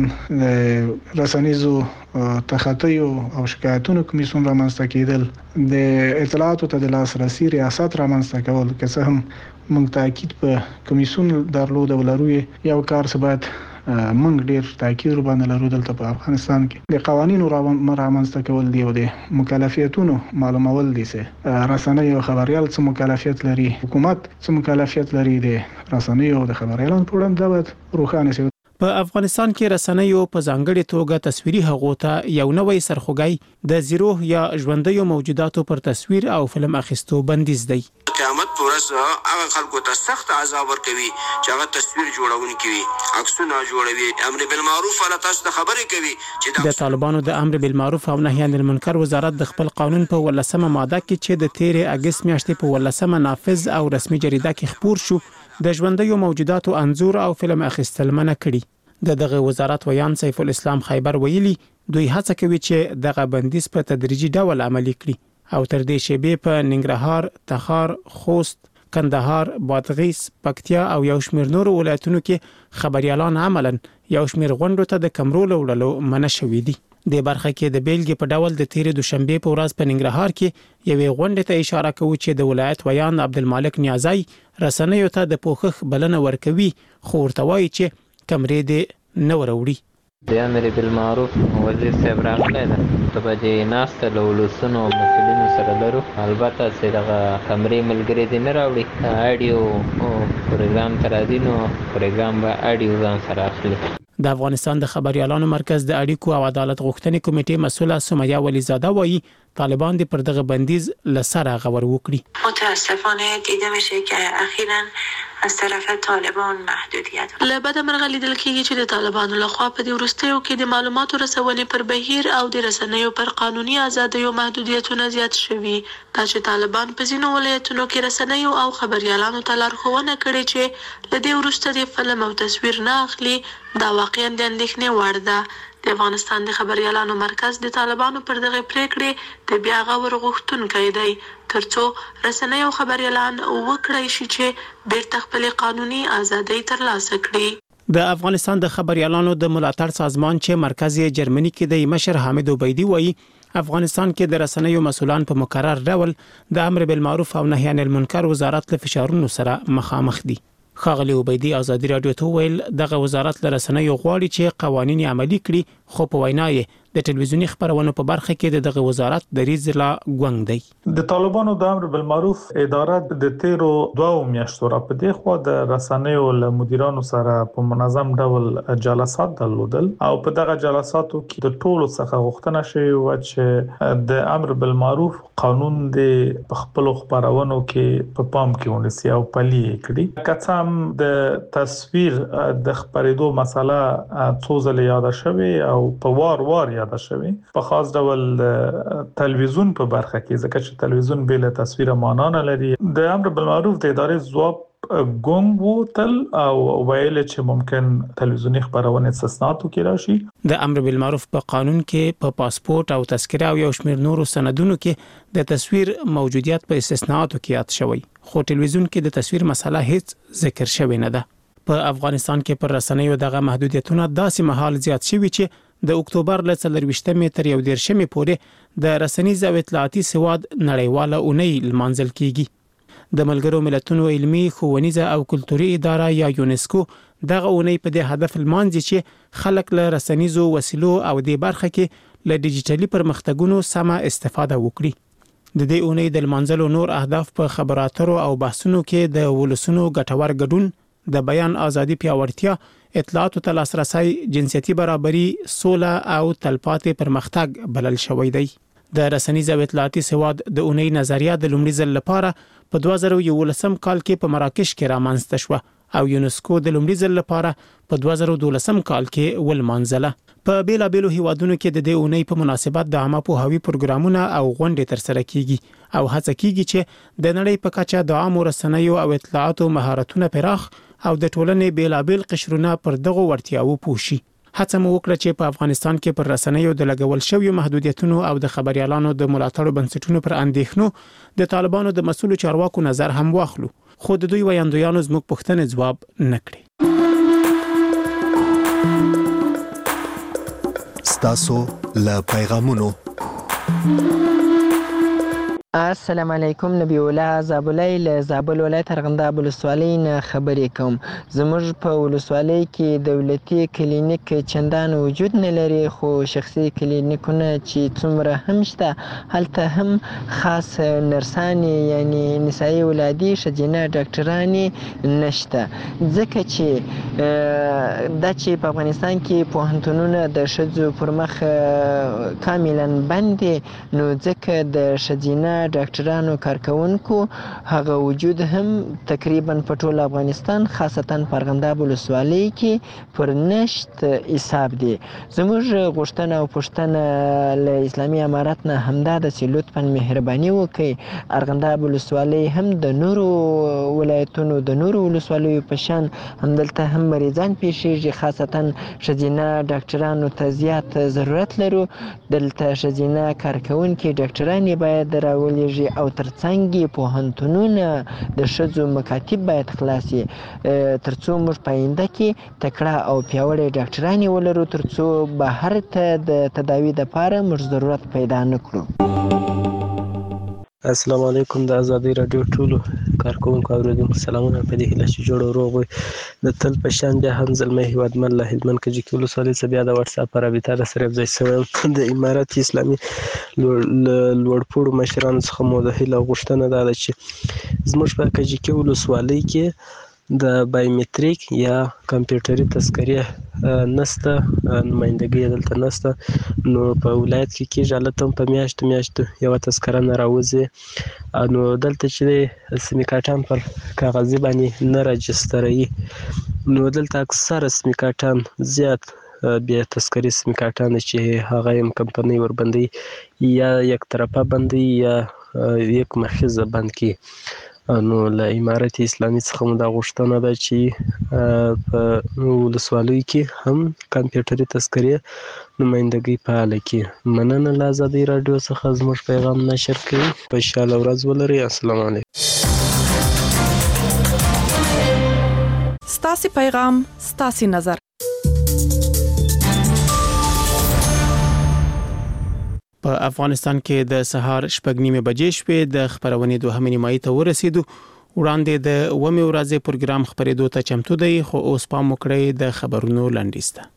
رسنیزو تخطیو او شکایتونو کمیسیون رامنځته کېدل، د اطلاعاتو ته د لاسرسي ریاست رامنځته کول، که څه هم موږ تاکید په کمیسیون درلود ولرو یو کار څه باید موږ ډیر تاکید ور باندې لرو دلته په افغانستان کې د قوانینو رامنځته کول دی او د مکلفیتونو معلومول دي چې رسنۍ او خبريال څه مکلفیت لري، حکومت څه مکلفیت لري، د رسنۍ او د خبريالانو په وړاندې دا باید روښانه شي. په افغانستان کې رسنیو په ځانګړي توګه تصویري هغو ته یو نوې سرخوږی د زیرو یا ژوندۍ موجوداتو پر تصویر او فلم اخیستو بندیز دی. قیامت پورس هغه خلکو ته سخت عذاب ورکوي چې هغه تصویر جوړونکي وي، عکسونه جوړوي، امر بالمعروف ولا تاسو ته خبرې کوي چې د طالبانو د امر بالمعروف او نهي عن المنکر وزارت د خپل قانون په ولسمه ماده کې چې د تیرې اگست میاشتې په ولسمه نافذ او رسمي جریده کې خبر شو د ژوندۍ موجوداتو انځور او فلم اخیستل منع کړي. د دغه وزارت ویان سیف الاسلام خیبر ویلي دوی هڅه کوي چې دغه بندیز په تدریجي ډول عملي کړي او تر دې شیبې په ننګرهار، تخار، خوست، کندهار، بادغیس، پکتیا او یو شمیر نور ولایتونو کې خبريالان عملاً یو شمیر غونډو ته د کمرول وړلو منع شوې دي. د برخه کې د بیلګې په ډول د تیرې دوشنبه په ورځ په ننګرهار کې یوې غونډې ته اشاره کوي چې د ولایت ویان عبدالمالک نیازی رسنیو ته د پوښښ بلنه ورکوي، خو ورته وایي چې کمرې دې نه وروړي. د امر بالمعروف وزیر صاحب راغلی ده ته به دې ناسته له ولسونو او مسؤلینو سره لرو، البته چې دغه کمرې ملګري دې نه راوړي، اډیو پروګرام ته راځي نو پروګرام به اډیو ځان سره اخلي. د افغانستان د خبريالانو مرکز د اړیکو او عدالت غوښتنې کمیټې مسؤله سمیه ولیزاده وایي طالبان د پر دغه بندیز لسره غور وکړي. متاسفانه دیده میشه که اخیراً از طرف طالبان محدودیت. له بده مرغه لیدل کېږي چې د طالبانو لخوا په دې وروستیو کې د معلوماتو رسونې پر بهیر او د رسنیو پر قانوني ازادیو محدودیتونه زیات شوي. دا چې طالبان په ځینو ولایتونو کې رسنیو او خبریالانو ته لارښوونه کړې چې له دې وروسته د فلم او تصویر نه اخلي، دا واقعا د اندېښنې وړ ده. د افغانستان د خبریالانو مرکز د طالبانو پر دغه پریکړې د بیا غور غوښتونکی دی ترڅو رسنۍ او خبریالان وکړای شي چې بیرته خپل قانوني ازادي ترلاسه کړي. د افغانستان د خبریالانو د ملاتړ سازمان چې مرکز یې جرمني کې دی مشر حامد عبیدی وایي افغانستان کې د رسنیو مسولان په مقرر ډول د امر بالمعروف او نهي عن المنکر وزارت له فشارونو سره مخامخ دي. ښاغلی عبیدی ازادي رادیو ته ویل دغه وزارت له رسنیو غواړي چې قوانین عملي کړي، خو په وینا یې د ټلویزیونی خبرونو په برخه کې دغه وزارت دریځ لا ګونګ دی. د طالبانو د امر بالمعروف اداره د تیرو دوه میاشتو را په دې خو د رسنیو له مدیرانو سره په منظم ډول جلسات درلودل او په دغه جلساتو کې د ټولو څخه غوښتنه شوې و چې د امر بالمعروف قانون د خپل خبرونو کې په پام کې ونیسي او پلي کړي. کڅم د تصویر د خبرېدو مسله څو ځله یاد شوه او په وار وار یاد شوه په خاص ډول تلویزیون په برخه کې ځکه چې تلویزیون بل تصویر معنا نه لري. د امر بالمعروف د ادارې ځواب ګونګ وو تل او ویل چې ممکن تلویزیونی خبرونه استثناءاتو کې راشي. د امر بالمعروف په قانون کې په پاسپورت او تذکره او یو شمېر نورو سندونو کې د تصویر موجودیت په استثناءاتو کې یاد شوی، خو تلویزیون کې د تصویر مسله هیڅ ذکر شوی نه ده. په افغانستان کې پر رسنیو دغه محدودیتونه داسې مهال زیات شوي چې د اکتوبر له څلرويشتمې تر یو دیرشمې پورې د رسنیز او اطلاعاتي سواد نړیواله اونۍ لمانځل کیږي. د ملګرو ملتونو علمي، ښوونیزه او کلتوري اداره یا یونسکو دغه اونۍ په دې هدف لمانځي چې خلک له رسنیزو وسیلو او د برخه کې له ډیجیټلي پرمختګونو سمه استفاده وکړي. د دې اونۍ د لمانځلو نور اهداف په خبراتو او بحثونو کې د ولسونو ګټور ګډون، د بیان ازادي پیاوړتیا، اطلاعاتو ته لاسرسي، جنسيتي برابري، سوله او تلپاتې پرمختګ بلل شوی دی. د رسنیز او اطلاعاتي سواد د اونۍ نظریه د لومړي ځل لپاره په دوه زره یولسم کال کې په مراکش کې رامنځته شوه او یونسکو د لومړي ځل لپاره په دوه زره دولسم کال کې ولمانځله. په بیلابېلو هیوادونو کې د دې اونۍ په مناسبت د عامه پوهاوي پروګرامونه او غونډې ترسره کیږي او هڅه کیږي چې د نړۍ په کچه د عامو رسنیو او اطلاعاتو مهارتونه پراخ او د ټولنې بیلابېل قشرونه پر دغه ورتیاو پوښي. هڅه مو وکړه چې په افغانستان کې پر رسنیو د لګول شویو محدودیتونو او د خبريالانو د ملاتړ بنسټونو پر اندېښنو د طالبانو د مسؤلو چارواکو نظر هم واخلو، خو د دوی ویاندویانو زموږ پوښتنې ځواب نکړي. ستاسو له پیغامونو. السلام علیکم، نبی الله زابلای له زابل ولایت ارغنداب ولسوالۍ نه خبرې کوم. زموږ په ولسوالۍ کې دولتي کلینیک چندان وجود نه لري، خو شخصي کلینیکونه چې څومره هم شته هلته هم خاص نرسانې یعنی نسایي ولادي ښځینه ډاکټرانې نشته، ځکه چې دا چې په افغانستان کې پوهنتونونه د ښځو پر مخ کاملا بند دي، نو ځکه د ښځینه ډاکټرانو کارکونکو هغه وجود هم تقریبا په ټول افغانستان خاصتا په ارغنداب ولسوالۍ کې پر نشت حساب دي. زموږ غوښتنه او پوښتنه له اسلامي امارت نه همدا ده چې لطفا مهرباني وکړي ارغنداب ولسوالۍ هم د نورو ولایتونو د نورو ولسوالیو په شان همدلته هم مریضان پیښیږي، خاصتا ښځینه ډاکټرانو ته زیات ضرورت لرو. دلته ښځینه کارکونکي ډاکټرانې باید راو ولېږي او ترڅنګ پوهنتونونه د ښځو مکاتب باید خلاص شي ترڅو موږ په آینده کې تکړه او پیاوړې ډاکټرانې ولرو، ترڅو بهر ته د تداوي لپاره موږ ضرورت پیدا نه کړو. السلام علیکم، د ازادي رادیو ټولو کارکونکو اوریدونکو سلامونه. په دې هیله چې جوړ او روغ وي. د تل په شان بیا هم زلمی هیوادمن له هلمند کجکي ولسوالۍ څخه بیا د واتساپ په رابطه را سره یوځای شوی د امارت اسلامي لوړپوړو مشرانو څخه مو د هیله غوښتنه دا ده چې زموږ په کجکي ولسوالۍ کې د بایومټریک یا کمپیوټري تذکرې نشته، نمایندګي دلته نشته. نو په ولایت کې کېږي هلته هم په میاشتو میاشتو یوه تذکره نه راوځي. نو دلته چې دی سیمکاټان پر کاغذي باندې نه راجستروي. نو دلته اکثره سیمکاټان زیات بیا تذکرې سیمکاټان چې هغه هم کمپنۍ وربندوي یا یک طرفه بندوي یا یک مخیزه بند کړي. نو له امارت اسلامي څخه مو دا غوښتنه ده چې په ولسوالیو کې هم کمپیوټري تذکرې نمایندګي فعاله کړي. مننه له ازادۍ راډیو څخه زموږ پیغام نشر کوي. خوشحاله ورځ ولرئ. السلام علیکم. ستاسو پیغام ستاسو نظر. په افغانستان کې د سهار شپږ نیمه بجې شپې د خبرونې دوهمې نیمایي ته ورسېدو. وړاندې د اومې ورځې پروګرام خبرېدو ته چمتو دی، خو اوس پام وکړئ د خبرونو لنډیز ته.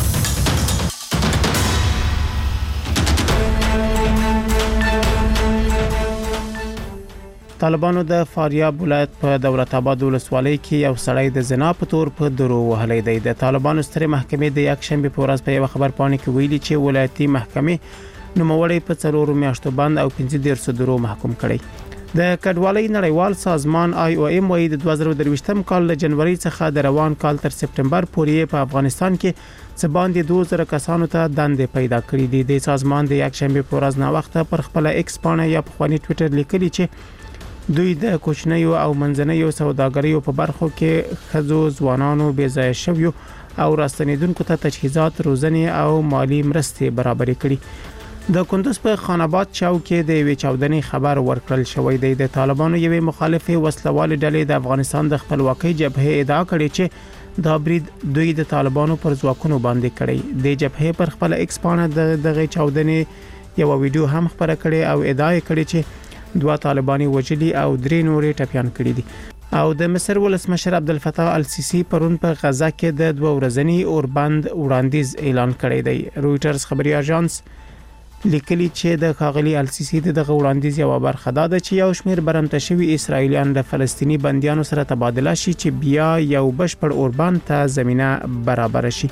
طالبانو د فاریاب ولایت په دولت آباد ولسوالۍ کې یو سړی د زنا په تور په درو وهلی دی. د طالبانو سترې محکمې د یکشنبه په ورځ په یو خبر پاڼه کې ویلي چې ولایتي محکمې نوموړی په څلورو میاشتو بند او پنځه دیرش درو محکوم کړی. د کډوالۍ نړیوال سازمان آی او ایم وايي د دوه زره درویشتم کال له جنوري څخه د روان کال تر سپټمبر پورې په افغانستان کې څه باندې دوه زره کسانو ته دندې پیدا کړې دي. د سازمان د یکشنبه په ورځ نا وخت پر خپل ایکس پاڼه یا په خواني ټوئیټر لیکلي چې دوی د کوچنیو او منځنیو سوداګریو په برخو کې خزو ځوانانو بې ځای شویو او راستنیدونکو ته تجهیزات، روزنې او مالی مرستې برابرې کړي. د کندوز په خان آباد چوک کې د وی چاودنې خبر ورکړل شوې دی. د طالبانو یوې مخالفه وسلوال ډلې د افغانستان د خپلواکۍ جبهه ادعا کړې چې دا برید دوی د طالبانو پر ځواکونو باندې کړی. د جبهه پر خپل ایکس پاڼه دغه چاودنې یو ویډیو هم خبره کړې او ادعا کړې چې دوه طالباني وجلي او درې نورې ټپيان کړي دي. او د مصر ولسمشر عبدالفتاح السیسی پرون په غزا کې د دوه ورځنی اوربند وړاندیز اعلان کړی دی. رويټرز خبري اژانس لیکلي چې د خاغلی السیسی دغه وړاندیز یو برخه ده چې یو شمېر برمته شوی اسرایلیان د فلسطینی بنديانو سره تبادله شي چې بیا یو بشپړ اوربند ته زمينه برابر شي.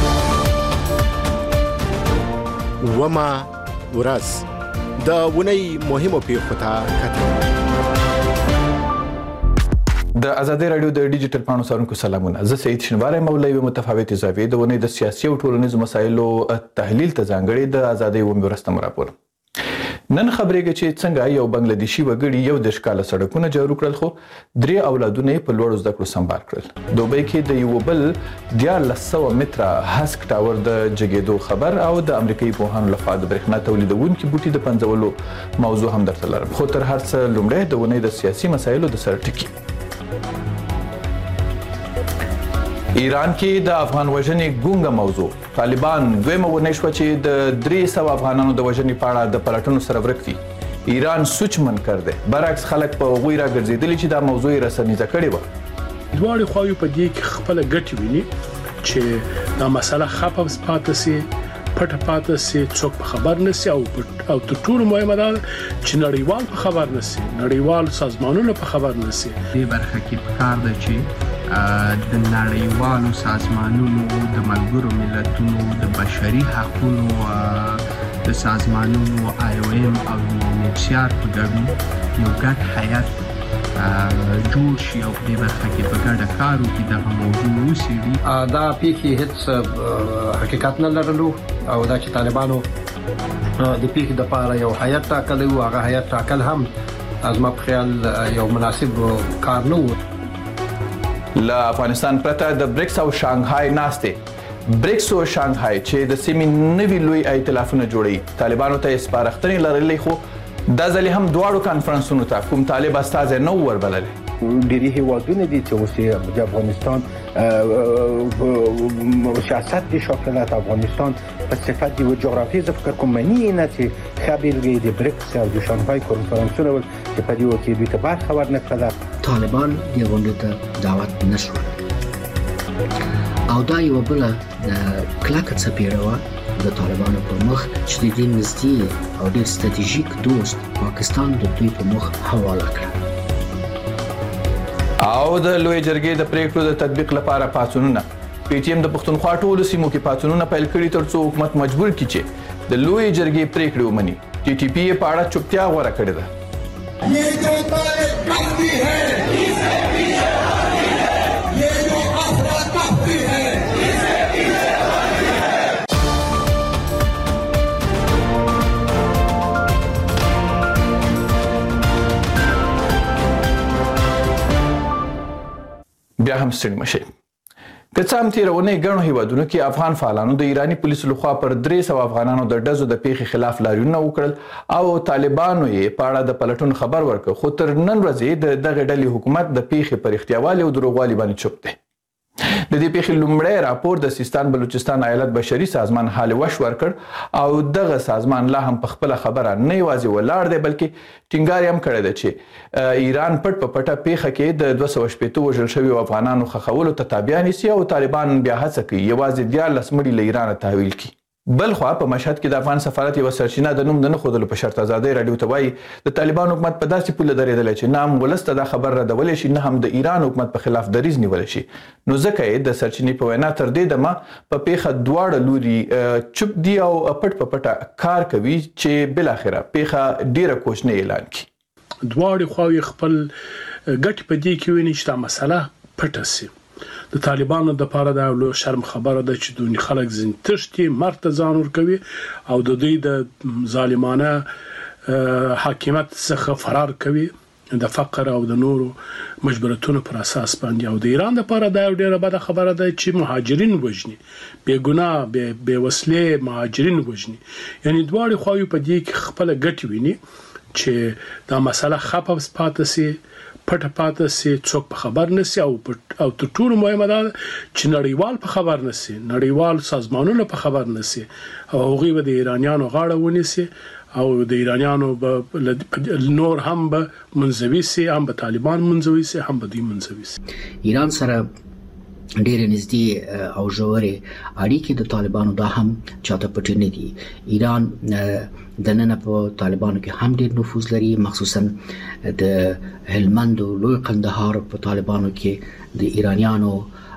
وما ورځ د ونی مهمو پیښو ته کتل. د ازادي رادیو د ډیجیټل پاڼو سرونکو سلامونه. زه سید شنواری مولوی و متفاوت زاویه د ونی د سیاسي او ټولنیزو مسایلو تحلیل ته ځانګړي د ازادي و مرستم راپور. نن خبرېږي چې څنګه یو بنگلاديشي وګړي یو د ښکاله سړکونه جوړ کړل خو درې اولادونه په لوړ زده کړو سمبال کړل. دوبۍ کې د یو بل دیارلس سوه متره هسک ټاور د جګېدو خبر او د امریکایي پوهانو لخوا د برېښنا تولیدونکو بوټي د پنځولو موضوع هم درته لرم. خو تر هر څه لومړی د ونې د سیاسي مسایلو د سر ټکی. ایران کې د افغان وژنې ګونګه موضوع. طالبان دویمه ونې شوه چې د درې سوه افغانانو د وژنې په اړه د پلټنو سره ورک دي. ایران سوچ منکر دی. برعکس خلک په هغوی راګرځېدلي چې دا موضوع یې رسنیزه کړې وه. دواړې خواوې په دې کې خپله ګټې ویني چې دا مسله خفه پاتې سي، پټه پاتې سي، څوک په خبر نه سي او او تر ټولو مهمه ده چې نړیوال په خبر نه سي، نړیوال سازمانونه په خبر نه سي. دې برخه کې پکار ده چې د نړیوالو سازمانونو، د ملګرو ملتونو، د بشري حقوقو د سازمانونو آی او ایم او یو ان ایچ آر په ګډون یو ګډ هیئت جوړ شي او په دې برخه کې په ګډه کار وکړي دغه موضوع وڅېړي. دا پیښې هیڅ حقیقت نه لرلو او دا چې طالبانو د پیښې دپاره یو هیئت ټاکلی و، هغه هیئت ټاکل هم زما په خیال یو مناسب کار نه و. له افغانستان پرته د بریکس او شانګهای ناستې بریکس او شانګهای چې د سیمې نوي لوی ائتلافونه جوړوي طالبانو ته سپارښتنې لرلې خو دا ځلې هم دواړو کانفرنسونو ته کوم طالب استازی نه وربللی. ډېری هیوادونه دي چې اوس د افغانستان سیاست دی شاکلت افغانستان په صفت دی و جغرافیه ز فکر کوم منی نه چې خبرګي د بریکس او د شانګهای کانفرنسونه ول چې په دې وخت کې دوی ته بار خبر نه کړل. طالبان دی غونډه ته دعوت نشو او دا یو بل د کلاکه څپیړه د طالبانو په مخ چې د دې نږدې او ډېر ستراتیژیک دوست پاکستان د دوی په مخ حواله کړ. او د لوی جرګې د پریکړو د تطبیق لپاره پاڅونونه پی ټی ایم د پښتونخوا ټولو سیمو کې پاڅونونه پیل کړي ترڅو حکومت مجبور کړي چې د لوی جرګې پریکړې ومني. ټي ټي پی په اړه چوپتیا غوره کړې ده. بیا هم ستړي مشئ. که څه هم تېرونې ګڼو هیوادونو کې افغان فعالانو د ایراني پولیسو لخوا پر درې سوه افغانانو د ډزو د پیښې خلاف لاریونونه وکړل او طالبانو یې په اړه د پلټون خبر ورکړ، خو تر نن ورځې د دغې ډلې حکومت د پیښې پر رښتیاوالي او دروغوالي باندې چوپ دی. د دې پیښې لومړی راپور د سیستان بلوچستان ایالت بشري سازمان حال وش ورکړ او دغه سازمان لا هم په خپله خبره نه یوازې ولاړ دی بلکې ټینګار یې هم کړی ده چې ایران پټ په پټه پیښه کې د دوه سوه شپېته وژل شویو افغانانو ښخولو ته تابیا نیسي او طالبان بیا هڅه کوي یوازې دیارلس مړي له ایرانه تحویل کړي. بل خوا په مشهد کې د افغان سفارت یوه سرچینه د نوم د نه ښودلو په شرط ازادۍ راډیو ته وایي د طالبان حکومت په داسې پوله درېدلی چې نه هم ولس ته دا خبر ردولی شي نه هم د ایران حکومت په خلاف دریځ نیولی شي. نو ځکه یې د سرچینې په وینا تر دې دمه په پیښه دواړه لوري چوپ دي او پټ په پټه کار کوي چې بالاخره پیښه ډیره کوچنۍ اعلان کړي. دواړې خواوې خپل ګټې په دې کې ویني چې دا مسله پټه سي. د طالبانو د پاره دا لو شرم خبره ده چې دوی خلک زین تشتي مرته ځان ورکوي او د دوی د ظالمانه حاکمیت څخه فرار کوي د فقر او د نورو مجبورتونو پر اساس باندې. او د ایران د پاره دا ډیره بده خبره ده چې مهاجرین وژني، بې ګناه بې وسلې مهاجرین وژني. یعنی دواړې خواوې په دې کې خپل ګټ ویني چې دا مسله خپه پاتې سي، پټه پاتې سي، څوک په خبر نسی او او تر ټولو مهمه ده چې نړیوال په خبر نسی، نړیوال سازمانونه په خبر نسی او هغوی به د ایرانیانو غاړه ونیسي او د ایرانیانو به نور هم به منزوي سي، هم به طالبان منزوي سي، هم به دوی منزوي سي. ایران سره ډېر نږدې او ژورې اړیکې د طالبانو دا هم چاته پټې نه دي. ایران د نن په طالبانو کې هم ډېر نفوذ لري، مخصوصا د هلمند او لوی قندهار په طالبانو کې د ایرانیانو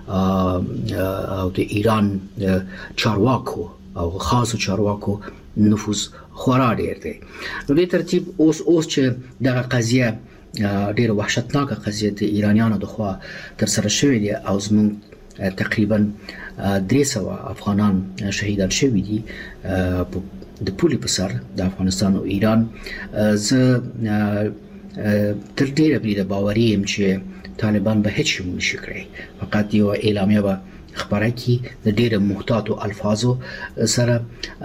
او د ایران چارواکو او خاصو چارواکو نفوذ خورا ډېر دی. نو دې ترتیب اوس اوس چې دغه قضیه ډېر وحشتناکه قضیه د ایرانیانو د خوا تر سره شوې دي او زموږ تقریبا درې سوه افغانان شهیدان شوي دي د پولې په سر د افغانستان او ایران. زه تر ډېره بریده باوري یم چې طالبان به هیڅ شی ونشي کړی، فقط یوه اعلامیه به خبره کی د ډیره محتاطو الفاظو سره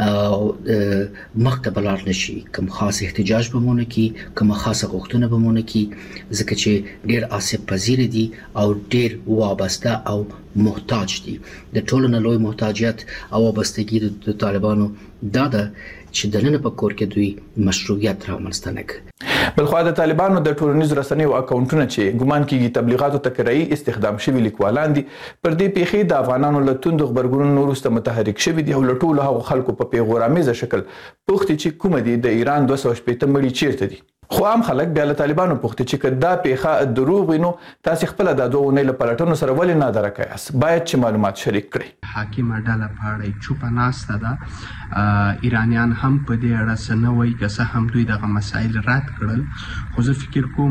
مخته بلار نشي، کوم خاص احتجاج به مونږ کی، کوم خاصه غوښتنه به مونږ کی، ځکه چې ډیر آسیب پذیر دي او ډیر وابسته او محتاج دي. د ټولو نه لوی محتاجیت او وابستګي د طالبانو دا ده چې د نن په کور کې دوی مشروعیت رامنځته نه کړي. بلخوا د طالبانو د ټولنیزو رسنیو اکاونټونه چې ګمان کیږي تبلیغاتو ته کرایي استخدام شوي لیکوالان دي پر دې پیښې د افغانانو له توندو غبرګونونو وروسته متحرک شوي دي او له ټولو هغو خلکو په پیغورآمیزه شکل پوښتي چې کومه دي د ایران دوه سوه شپېته مړي چیرته دي. خو عام خلک بیا له طالبانو پوښتي چې که دا پیښه دروغ وي نو تاسې خپله دا دوه اونۍ له پلټنو سره ولې نادرکه یاست؟ باید چې معلومات شریک کړئ. حاکمه ډله په اړه یې چوپه ناسته ده. ایرانیان هم په دې اړه څه نه وایي، که څه هم دوی دغه مسایل رد کړل. خو زه فکر کوم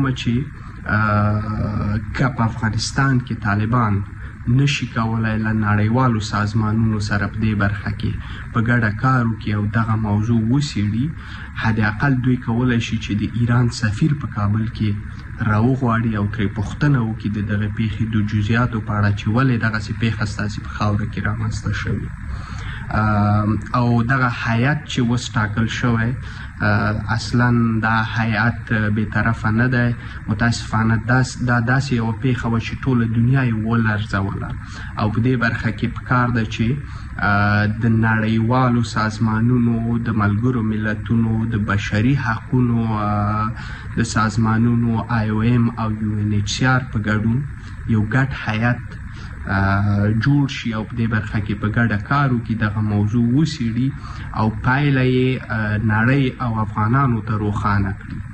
چې که په افغانستان کې طالبان نشي کولای له نړیوالو سازمانونو سره په دې برخه کې په ګډه کار وکړي او دغه موضوع وڅېړي، حد اقل دوی کولی شي چې د ایران سفیر په کابل کې راوغواړي او ترې پوښتنه وکړي د دغه پیښې د جزئیاتو په اړه چې ولې دغسې پیښه ستاسې په خاوره کې رامنځته شوې. او دغه هیئت چې اوس ټاکل شوی اصلا دا هیئت بې طرفه نه دی، متاسفانه دا داسې یوه پیښه وه چې ټوله دنیا یې ولرزوله او په دې برخه کې پکار ده چې د نړیوالو سازمانونو، د ملګرو ملتونو، د بشري حقونو د سازمانونو آی او ایم او یو ان ایچ سی آر په ګډون یو ګډ هیئت جوړ شي او په دې برخه کې په ګډه کار وکړي، دغه موضوع وڅېړي او پایله یې نړۍ او افغانانو ته روښانه کړي.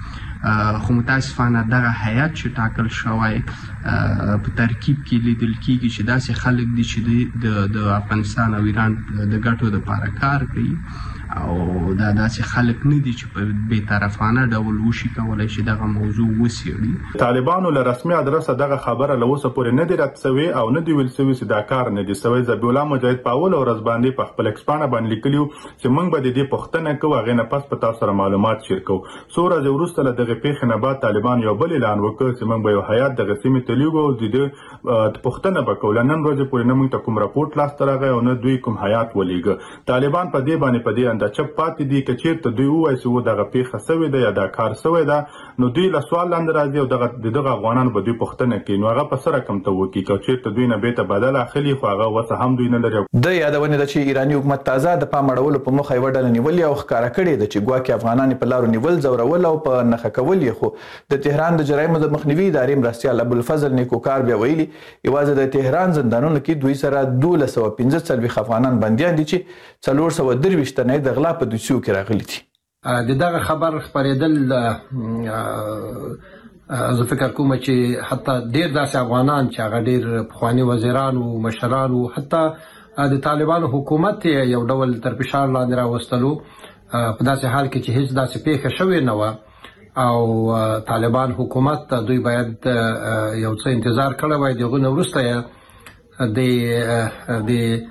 خو متاسفانه دغه هیئت چې ټاکل شوی په ترکیب کې لیدل کېږي چې داسې خلک دي چې د افغانستان او ایران د ګټو دپاره کار کوي او دا داسې خلک نه دي چې په بې طرفانه ډول وشي کولی چې دغه موضوع وڅېړي. طالبانو له رسمي ادرسه دغه خبره له اوسه پورې نه دي رد سوې او نه دي ویل سوي چې دا کار نه دي سوی. ذبیح الله مجاهد په اوله ورځ باندې په خپل ایکسپانه باندې لیکلي وو چې موږ به د دې پوښتنه کوو، هغې نه پس په تاسو سره معلومات شیر کوو. څو ورځې وروسته له دغې پېښې نه بعد طالبان یو بل اعلان وکړ چې موږ به یو هیات دغه سیمې ته لیږو او د دې پوښتنه به کوو. له نن ورځې پورې نه موږ ته کوم راپورټ لاسته راغی او نه دوی کوم هیات ولیږه. طالبان په دې باندې په دې انده چپ پاتې دي که چیرته دوی ووایي چې دغه پیښه سوې ده یا دا کار سوی ده، نو دوی له سوال لاندې راځي او دغه د دغه افغانانو به دوی پوښتنه کوي، نو هغه په څه رقم ته وکړي. که چیرته دوی نه بیرته بدل اخلي خو هغه وسه هم دوی نه لري. د یادونه ده چې ایراني حکومت تازه د پام اړولو په موخه یوه ډله نیولې او ښکاره کړې ده چې ګواکې افغانان په لارو نیول، ځورول او په نښه کول یې. خو د تهران د جرایمو د مخنیوي ادارې مرستیال ابوالفضل نیکوکار بیا ویلي یوازې د تهران زندانونو کې دوی سره دولس سوه پنځه څلوېښت افغانان بندیان دي چې څلور سوه درویشت تنه یې د غلا په دوسیو کې راغلي دي. د دغه خبر خپرېدل زه فکر کوم چې حتی ډېر داسې افغانان چې هغه ډېر پخواني وزیران او مشران او حتی د طالبانو حکومت یو ډول تر فشار لاندې راوستلو په داسې حال کې چې هیڅ داسې پیښه شوې نه وه او طالبان حکومت دوی باید یو څه انتظار کړی وای. د هغو نه وروسته یې د د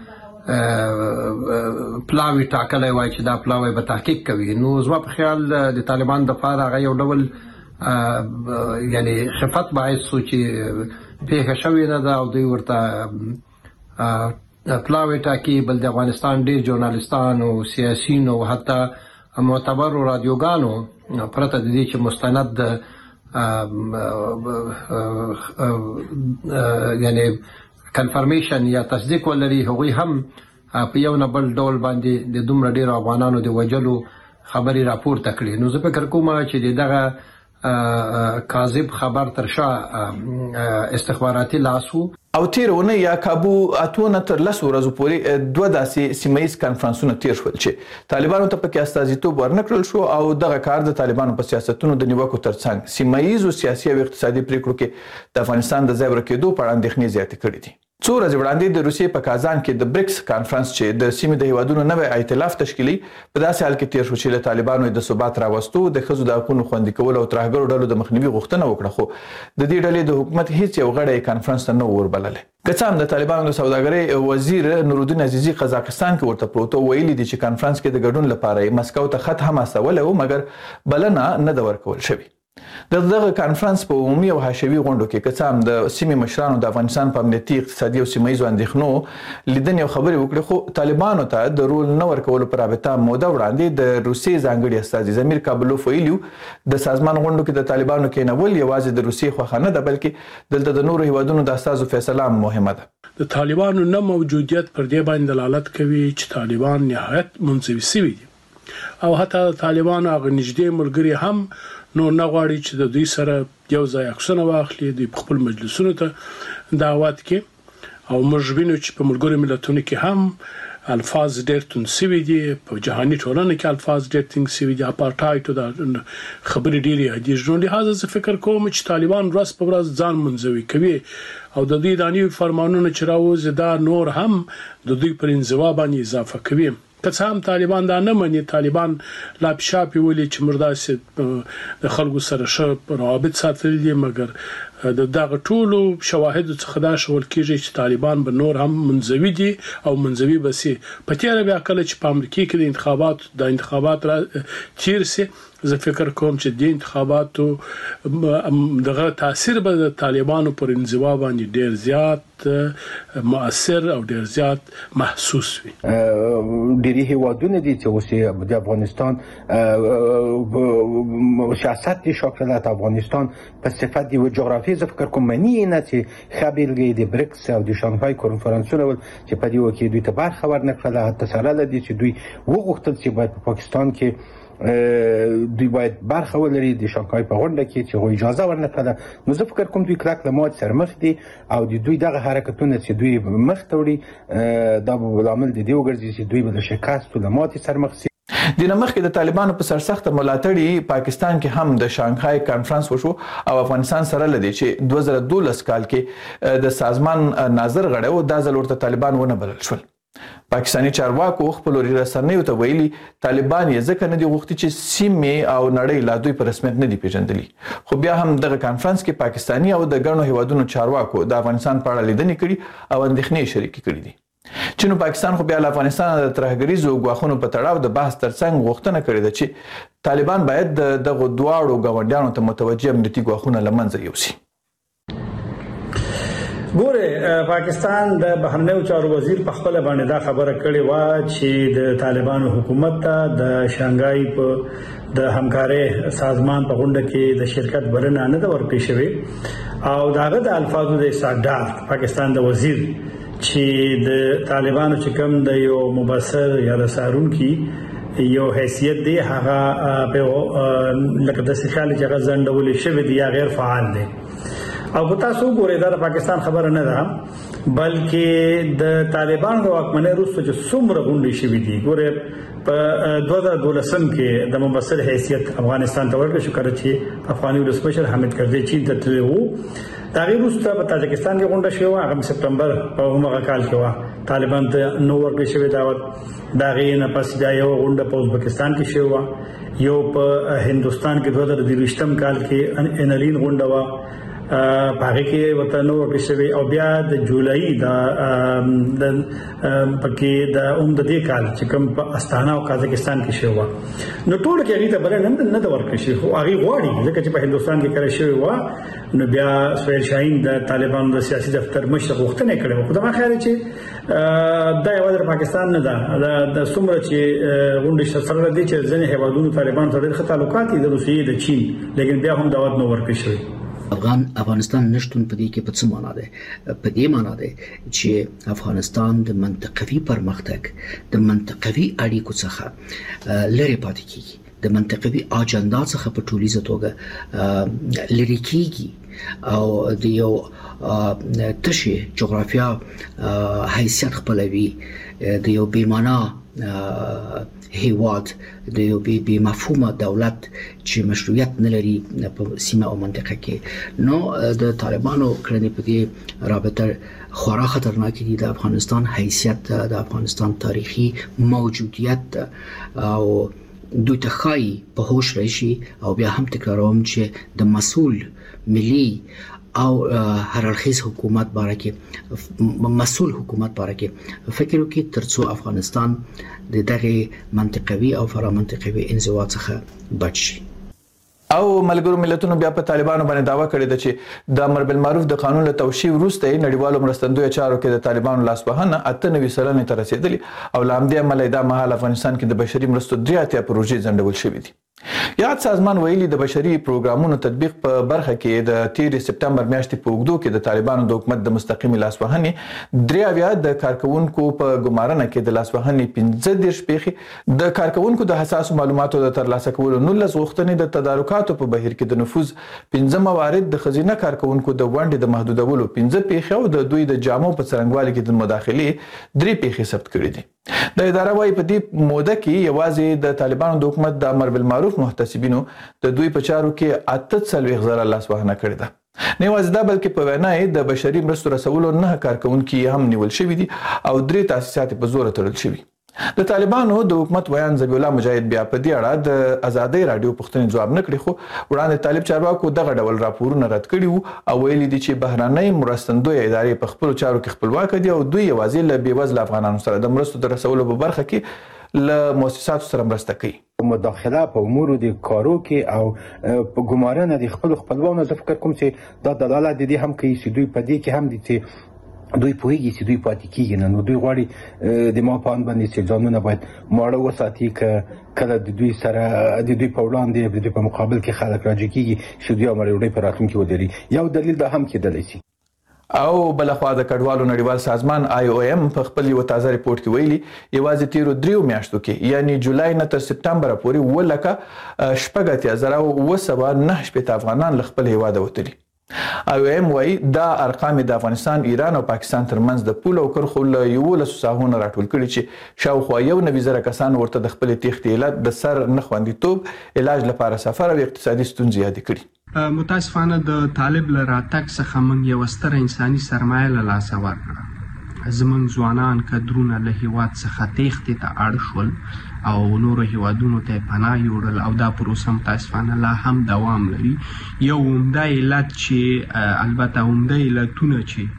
پلاوی ټاکلی وای چې دا پلاوی به تحقیق کوي. نو زما په خیال د طالبان دپاره هغه یو ډول یعنی خفت باعث شو چې پیښه شوې نه ده او دوی ورته پلاوی ټاکي. بل د افغانستان ډېر ژورنالستان او سیاسین او حتی معتبرو رادیوګانو پرته د دې چې مستند یعنی کنفرمیشن یا تصدیق ولري، هغوی هم په یو نه بل ډول باندې د دومره ډېرو افغانانو د وژلو خبرې راپورته کړي. نو زه فکر کوم چې د دغه کاذب خبر تر شا استخباراتي لاس و. او تیر ونه یا کابو اتونه تر لس ورځو پورې دوه داسې سیمایي کنفرانسونه تیر شول چې طالبانو ته پکې استازیتوب ورنکړل شو او دغه کار د طالبانو په سیاستونو د نیوکو ترڅنګ سیمایي او سیاسي او اقتصادي پریکړو کې د افغانستان د ځای ورکېدو په اړه اندېښنې زیاتې کړې دي. څو ورځې وړاندې د روسیې په کازان کې د بریکس کانفرنس چې د سیمې د هیوادونو نوی ائتلاف تشکیلي په داسې حال کې تیر شو چې له طالبانو د ثبات راوستو، د ښځو د حقونو خوندي کول او ترهګرو ډلو د مخنیوي غوښتنه وکړه، خو د دې ډلې د حکومت هیڅ یو غړی کانفرنس ته نه و وربللی. که څه هم د طالبانو د سوداګرۍ وزیر نورالدین عزیزي قزاقستان کې ورته پروت ویلي دي چې کانفرنس کې د ګډون لپاره یې مسکو ته خط هم استولی و مګر بلنه نه ده ورکول شوې. د دغه کانفرنس په عمومي او حاشوي غونډو کې که څه هم د سیمې مشرانو د افغانستان په امنیتي، اقتصادي او سیمهییزو اندېښنو لیدنې او خبرې وکړې، خو طالبانو ته د رول نه ورکولو په رابطه موده وړاندې د روسیې ځانګړي استازي زمیر کابلوف ویلي د سازمان غونډو کې د طالبانو کېنول یوازې د روسیې خوښه نه ده بلکې دلته د نورو هیوادونو د استازو فیصله هم مهمه ده. د طالبانو نه موجودیت پر دې باندې دلالت کوي چې طالبان نهایت منزوي شوي دي او حتی طالبان هغه نږدې ملګري هم نو نه غواړي چې د دوی سره یو ځای عکسونه واخلي، دوی په خپل مجلسونو ته دعوت کې او موږ وینو چې په ملګرو ملتونو کې هم الفاظ ډېر توند سوي دي، په جهاني ټولنه کې الفاظ ډېر تنګ سوي دي، اپارټایډ د خبرې ډېرې یادېږي. نو لهذا زه فکر کوم چې طالبان ورځ په ورځ ځان منزوي کوي او د دوی د نوي فرمانونو چې راوځي دا نور هم د دوی پر انزوا باندې اضافه کوي. که څه هم طالبان دا نه مني، طالبان لا پشاپي ولي چې مرداسې د خلکو سره ښه روابط ساتلي دي، مګر د دغه ټولو شواهدو څخه دا شول کېږي چې طالبان به نور هم منزوي دي او منزوي به سي. په تېره بیا کله چې په امریکا کې د انتخابات د انتخابات را تیر سي، زه فکر کوم چې د انتخاباتو دغه تاثیر به د طالبانو پر انزوا باندې ډېر زیات مؤثر او ډېر زیات محسوس وي. ډېری هیوادونه دي چې اوس د افغانستان سیاست شاکلت افغانستان په صفت دی و جغرافی زه فکر کوم منی نه چې خبرګي د بریکس او د شانګهای کنفرانسونه ول چې په دې وکي دوی ته برخه ورنکړه، حتی سره لدی چې دوی وغوښتل چې باید په پاکستان کې دوی باید برخه ولري د شانګهای په غونډه کې چې غو اجازه ورنکړه. نو زه فکر کوم دوی کلک لمات سر مخ دي او د دوی دغه حرکتونه چې دوی مخ ته وړي دا به لامل دي دی وګرځي چې دوی به د شکست او لمات سر مخ سي. د نمخ کې د طالبانو په سرسخت ملاتړي پاکستان کې هم د شانګهای کانفرنس وشو او افغانستان سره لدی چې دوه زره دولس کال کې د سازمان ناظر غړی و دا ځل ورته طالبان ونه بلل شول. پاکستاني چارواکو خپل رسنیو ته ویلي طالبان یې ځکه نه دي غوښتي چې سیمې او نړۍ لا دوی په رسمیت نه دي پیژندلي، خو بیا هم دغه کانفرنس کې پاکستاني او د ګڼو هیوادونو چارواکو د افغانستان په اړه لیدنې کړي او اندېښنې شریکې کړي دي. چین او پاکستان خو بیا له افغانستان د ترهګریزو ګواښونو په تړاو د بحث ترڅنګ غوښتنه کړې ده چې طالبان باید دغه دواړو ګاونډیانو ته متوجه امنیتي ګواښونه له منځه یوسي. ګوره پاکستان د بهرنیو چارو وزیر په خپل باندې دا خبره کړې و چې د طالبانو حکومت ته د شانګهای په د همکارۍ سازمان په غونډه کې د شرکت بلنه نه ده ورکړې شوې او داغه د الفاظو د استعداد پاکستان د وزیر چې د طالبانو چې کوم د یو مبصر یا رسارونکي یو حیثیت دی هغه په لکه د خیال چې هغه ځنډول شوی دی یا غیر فعال دی او په تاسو ګورئ دا پاکستان خبره نه ده بلکې د طالبانو د واکمنۍ وروسته چې څومره غونډې شوې دي. ګورئ په دوه زره دولسم کې د مبصر حیثیت افغانستان ته ورکړل شو کله چې افغاني ولسمشر حامد کرزي چین ته تللی و. دا غي وروسته په تاجکستان کې غونډه شوه هغه سپتمبر په همغه کال کې و طالبان ته نو ورکړل شوی دعوت. دا غي نه پس دا یو غونډه په ازبکستان کې شوه، یو په هندستان کې دوه زره دویشتم کال کې انلین غونډه و پاره کې وته نو ورکشوي او بیا د جولای د پکې د اوم د دې کال چې کوم په استانا او قزاقستان کې شوه نو ټول کې هغه ته بل نه نه د ورکشي خو هغه غواړي ځکه چې په هندستان کې کړی شوی و نو بیا سهیل شاهین د طالبانو د سیاسي دفتر مشر غوښتنه کړې خو دا خیر چې دا یو د پاکستان نه ده د څومره چې غونډه سره دي چې ځنې هیوادونو طالبان سره ډېر تعلقات دي د روسیې د چین لیکن بیا هم دعوت نو ورکشي. افغان افغانستان نشټون په دې کې په څه معنا ده؟ په دې معنا ده چې افغانستان د منطقوي پرمختګ د منطقوي اړیکو څخه لري پاتې کیږي، د منطقوي اجنډا څخه په ټولیزه توګه لري کیږي او د یو تشي جغرافیا حیثیت خپلوي د یو بیمانا هیواد د یو بی مفهومه دولت چې مشروعیت نه لري په سیمه او منطقه کې. نو د طالبانو کړنې په دې رابطه خورا خطرناک دي. د افغانستان حیثیت، د افغانستان تاریخي موجودیت او دوی ته خای په هوش راشي او بیا هم تکراروم چې د مسؤل ملي او هر اړخیز حکومت باره کې مسؤل حکومت باره کې فکر وکړي ترڅو افغانستان د دغه منطقوي او فرامنطقوي انزوا څخه بچ شي. او ملګرو ملتونو بیا په طالبانو باندې داوا کړې ده چې د امر بالمعروف د قانون له توشیح وروسته نړیوالو مرستندویو چارو کې د طالبانو لاسوهنه اته نوي سلنې ته رسیدلي او له همدې امله دا مهال افغانستان کې د بشري مرستو درې اتیا پروژې ځنډول شوې دي. یاد سازمان ویلي د بشري پروګرامونو تطبیق په برخه کې د تیر سپتمبر میاشتې په اوږدو کې د طالبانو د حکومت د مستقیمي لاسوهنې درې اویا د کارکونکو په ګمارنه کې د لاسوهنې پنځه دېرش پیښې، د کارکونکو د حساسو معلوماتو د ترلاسه کولو نولس غوښتنې، د تدارکاتو په بهیر کې د نفوذ پنځه موارد، د خزینه کارکونکو د ونډې د محدودولو پنځه پیښې او د دوی د جامو په څرنګوالي کې د مداخلې درې پیښې ثبت کړې دي. د اداره وايي په دې موده کې یوازې د طالبانو د حکومت د امر بالمعروف محتسبینو د دوی په چارو کې اته څلوېښت زره لاسوهنه کړې ده. نه یوازې دا بلکې په وینا یې د بشري مرستو رسولو نه کارکونکي هم نیول شوي دي او درې تاسیسات په زور تړل شوي. د طالبانو د حکومت ویان ذبیح الله مجاهد بیا په دې اړه د ازادۍ رادیو پوښتنې ځواب نه کړي، خو وړاندې طالب چارواکو دغه ډول راپورونه رد کړي وو او ویلي دي چې بهرنۍ مرستندویه ادارې په خپلو چارو کې خپلواک دي او دوی یوازې له بېوزله افغانانو سره د مرستو د رسولو په برخه کې له مؤسساتو سره مرسته کوي. مداخله په امور د کارو کې او په ګمارنه د خپل خپلوانو زه فکر کوم چې دا دلالت دي هم کوي چې دوی په دې کې هم دي چې دوی پوهیږي چې دوی پاتې کیږي نه، نو دوی غواړي د ما په اند باندې چې ځانونه باید ماړه وساتي که کله د دوی سره د دوی په وړاندې د دوی په مقابل کې خلک راجع کیږي چې دوی امر په راتلونکي ودري. یو دلیل دا هم کېدلی شي. او بلخوا د کډوالو نړیوال سازمان آی او ایم په خپل یو تازه ریپورت کې ویلي یوازې تیرو دریو میاشتو کې یعنی جولای نه تر سپتمبر پورې ولکه شپږ اتیا زره اوه سوه نهه شپېته افغانان له خپل هیواده وتلي. آی او ایم وایي دا ارقام د افغانستان، ایران او پاکستان ترمنځ د پول او کرښو له یولسو ساحونو راټول کړي چې شاوخوا یو نوي زره کسان ورته د خپلې تېښتې علت د سر نه خوندیتوب، علاج لپاره سفر او اقتصادي ستونزې یادې کړي. متاسفانه د طالب له راتګ څخه موږ یوه ستره انساني سرمایه له لاسه ورکړه. زموږ ځوانان کدرونه له هیواد څخه تېښتې ته اړ شول او نورو هیوادونو ته یې پناه یوړل او دا پروسه متاسفانه لا هم دوام لري. یو عمده علت چې البته عمده علتونه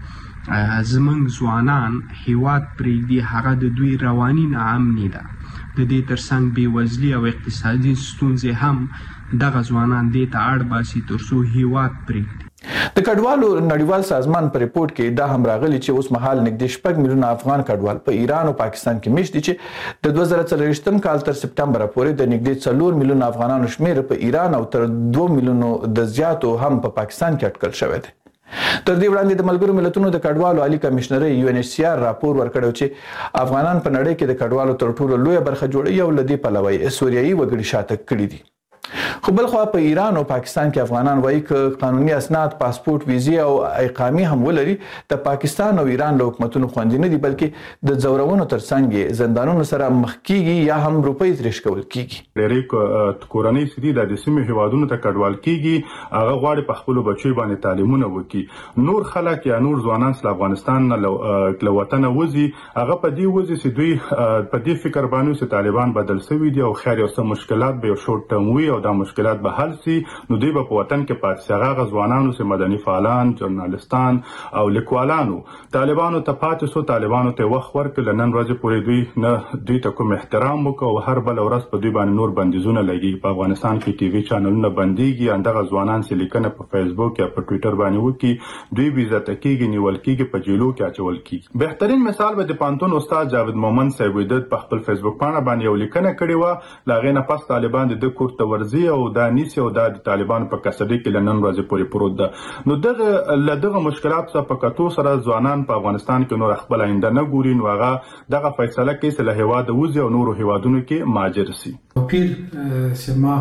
چې زموږ ځوانان هیواد پرېږدي هغه د دوی رواني ناامني ده. د دې ترڅنګ بېوزلي او اقتصادي ستونزې هم دغه ځوانان دې ته اړ باسي تر څو هیواد پرېږدي. د کډوالو نړیوال سازمان په ریپورت کې دا هم راغلی چې اوس مهال نږدې شپږ میلیونه افغان کډوال په ایران او پاکستان کې مېشت دي چې د دوه زره څلوېښتم کال تر سپټمبره پورې د نږدې څلور میلیونه افغانانو شمېر په ایران او تر دوه میلیونو د زیاتو هم په پاکستان کې اټکل شوی دی. تر دې وړاندې د ملګرو ملتونو د کډوالو عالی کمشنرۍ یو ان ایچ سی آر راپور ورکړی چې افغانان په نړۍ کې د کډوالو تر ټولو لویه برخه جوړوي او له دې پلوه یې سوریایي وګړي شاته کړي دي. خو بلخوا په ایران او پاکستان کې افغانان وایي که قانوني اسناد، پاسپورت، ویزې او اقامې هم ولري د پاکستان او ایران له حکومتونو خوندي نه دي، بلکې د ځورونو ترڅنګ یې زندانونو سره مخ کیږي یا هم روپۍ ترې شکول کیږي. ډېرې کورنۍ چې دي د سیمې هیوادونو ته کډوال کیږي هغه غواړي په خپلو بچیو باندې تعلیمونه وکړي. نور خلک یا نور ځوانان چې افغانستان نه له وطنه وځي هغه په دې وځي چې دوی په دې فکر باندې چې طالبان بدل شوي دي او خیر یو څه مشکلات به یو شورت ټرم وي او دا مشکلات به حل سي، نو دوی به په وطن کې پاتې شي. هغه ځوانانو چې مدني فعالان، ژورنالستان او لیکوالانو طالبانو ته پاتې شو، طالبانو ته وخت ورکړ، نن ورځې پورې دوی نه دوی ته کوم احترام وکړ او هر بل ورځ په دوی باندې نور بندیزونه لګي. په افغانستان کې ټي وي چینلونه بنديږي، اندغه ځوانان چې لیکنه په فیسبوک یا په ټویټر باندې وکړي دوی بې عزته کیږي، نیول کیږي، په جیلو کې اچول کیږي. بهترین مثال به د پانتون استاد جاوید مومن صاحب د په خپل فیسبوک باندې باندې یو لیکنه کړې و، لاغې نه پس طالبان د کور ته ورځي او دا نیسي او دا د طالبانو په کسټډي کې لنن ورځې پورې پروت ده. نو دغه له دغه مشکلات څخه په کتو سره ځوانان په افغانستان کې نور خپل آینده نه ګوري، نو هغه دغه فیصله کوي چې له هیواد وځي او نورو هیوادونو کې مهاجر سي. پیر چې ما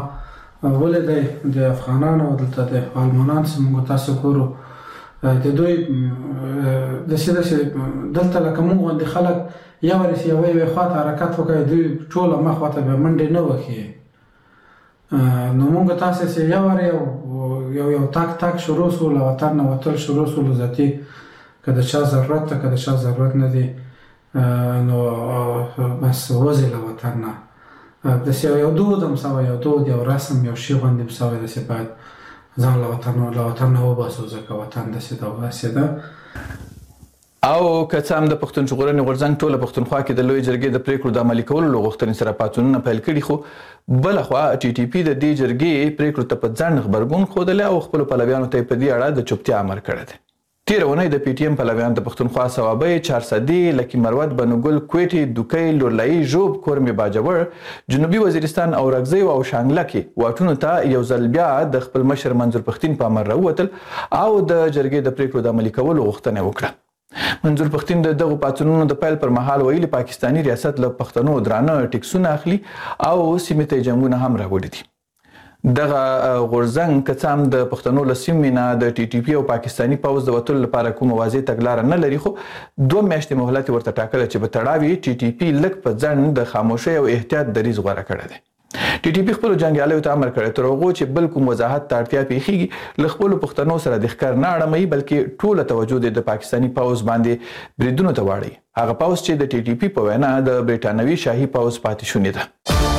ولې د افغانانو دلته د المانان چې موږ تاسو ګورو د دوی د سیده چې دلته لکه موږ غوندې خلک یو ورسي یوې یوې خواته حرکت وکړي، دوی ټوله مخ ورته به منډې نه وکړي. نو موږ تاسو چې یو ور یو یو یو تاک تاک شروع شو، له وطن نه وتل شروع شو، ذاتي که د چا ضرورت ته که د چا ضرورت نه دی نو بس وځي له وطن نه. داسې یو دود هم سوی، یو دود، یو رسم، یو شي غوندې هم سوی، داسې باید ځان له وطن له وطن نه وباسو ځکه وطن داسې ده داسې ده. او که څه هم د پښتون ژغورنې غورځنګ ټوله پښتونخوا کې د لویې جرګې د پریکړو د عملي کولو له غوښتنې سره پاڅونونه پیل کړي، خو بلخوا ټي ټي پي د دې جرګې پریکړو ته په ځنډ غبرګون ښودلی او خپلو پلویانو ته یې په دې اړه د چوپتیا امر کړی دی. تېره اونۍ د پي ټي ایم پلویان د پښتونخوا صوابۍ، چارسدي، لکي مروت، بنوګل، کوټې، دوکۍ، لورلایي، ژوب، کورمې باجوړ، جنوبي وزیرستان او رګزیو او شانګله کې واټونو ته یو ځل بیا د خپل مشر منظور پښتین په امر راووتل او د جرګې د پریکړو د عملي کولو غوښتنه وکړه. منظور پښتین د دغو پاڅونونو د پیل پر مهال ویلي پاکستاني ریاست له پښتنو درانه ټیکسونه اخلي او سیمې ته جنګونه هم راوړي دي. دغه غورځنګ که څه هم د پښتنو له سیمې نه د ټي ټي پي او پاکستاني پوځ د وتلو لپاره کومه واضح تګلاره نه لري، خو دوه میاشتې مهلت یې ورته ټاکلی چې په تړاو یې ټي ټي پي لږ په ځنډ د خاموشۍ او احتیاط دریځ غوره کړی دی. ټي ټي پي خپلو جنګیالیو ته امر کړی تر هغو چې بل کوم وضاحت ته اړتیا پېښېږي له خپلو پښتنو سره د ښکار نه اړموي، بلکې ټوله توجه دې د پاکستاني پوځ باندې بریدونو ته واړوي، هغه پوځ چې د ټي ټي پي په وینا د برټانوي شاهي پوځ پاتې شونې ده.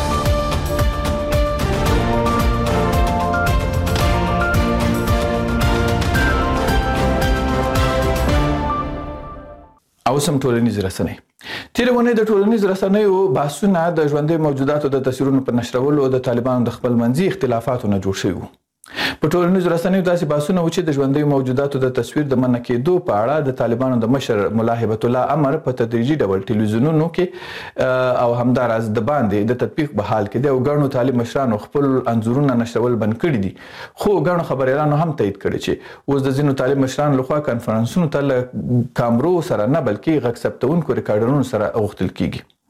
او سم ټولنیز رسنۍ. تېره اونۍ د ټولنیز رسنیو بحثونه د ژوندیو موجوداتو د تصویرونو په نشرولو د طالبانو د خپل منځي اختلافاتو نه جوړ شوي وو. په ټولنیزو رسنیو داسې بحثونه و چې د ژوندیو موجوداتو د تصویر د منع کېدو په اړه د طالبانو د مشر ملا هبت الله امر په تدریجي ډول ټلویزیونونو کې او همداراز د باندې د تطبیق په حال کې دی او ګڼو طالب مشرانو خپل انځورونه نشرول بند کړي دي، خو ګڼو خبریالانو هم تایید کړی چې اوس د ځینو طالب مشرانو لخوا کنفرانسونو ته له کامرو سره نه بلکې غږ ثبتونکو ریکارډرونو سره غوښتل کیږي.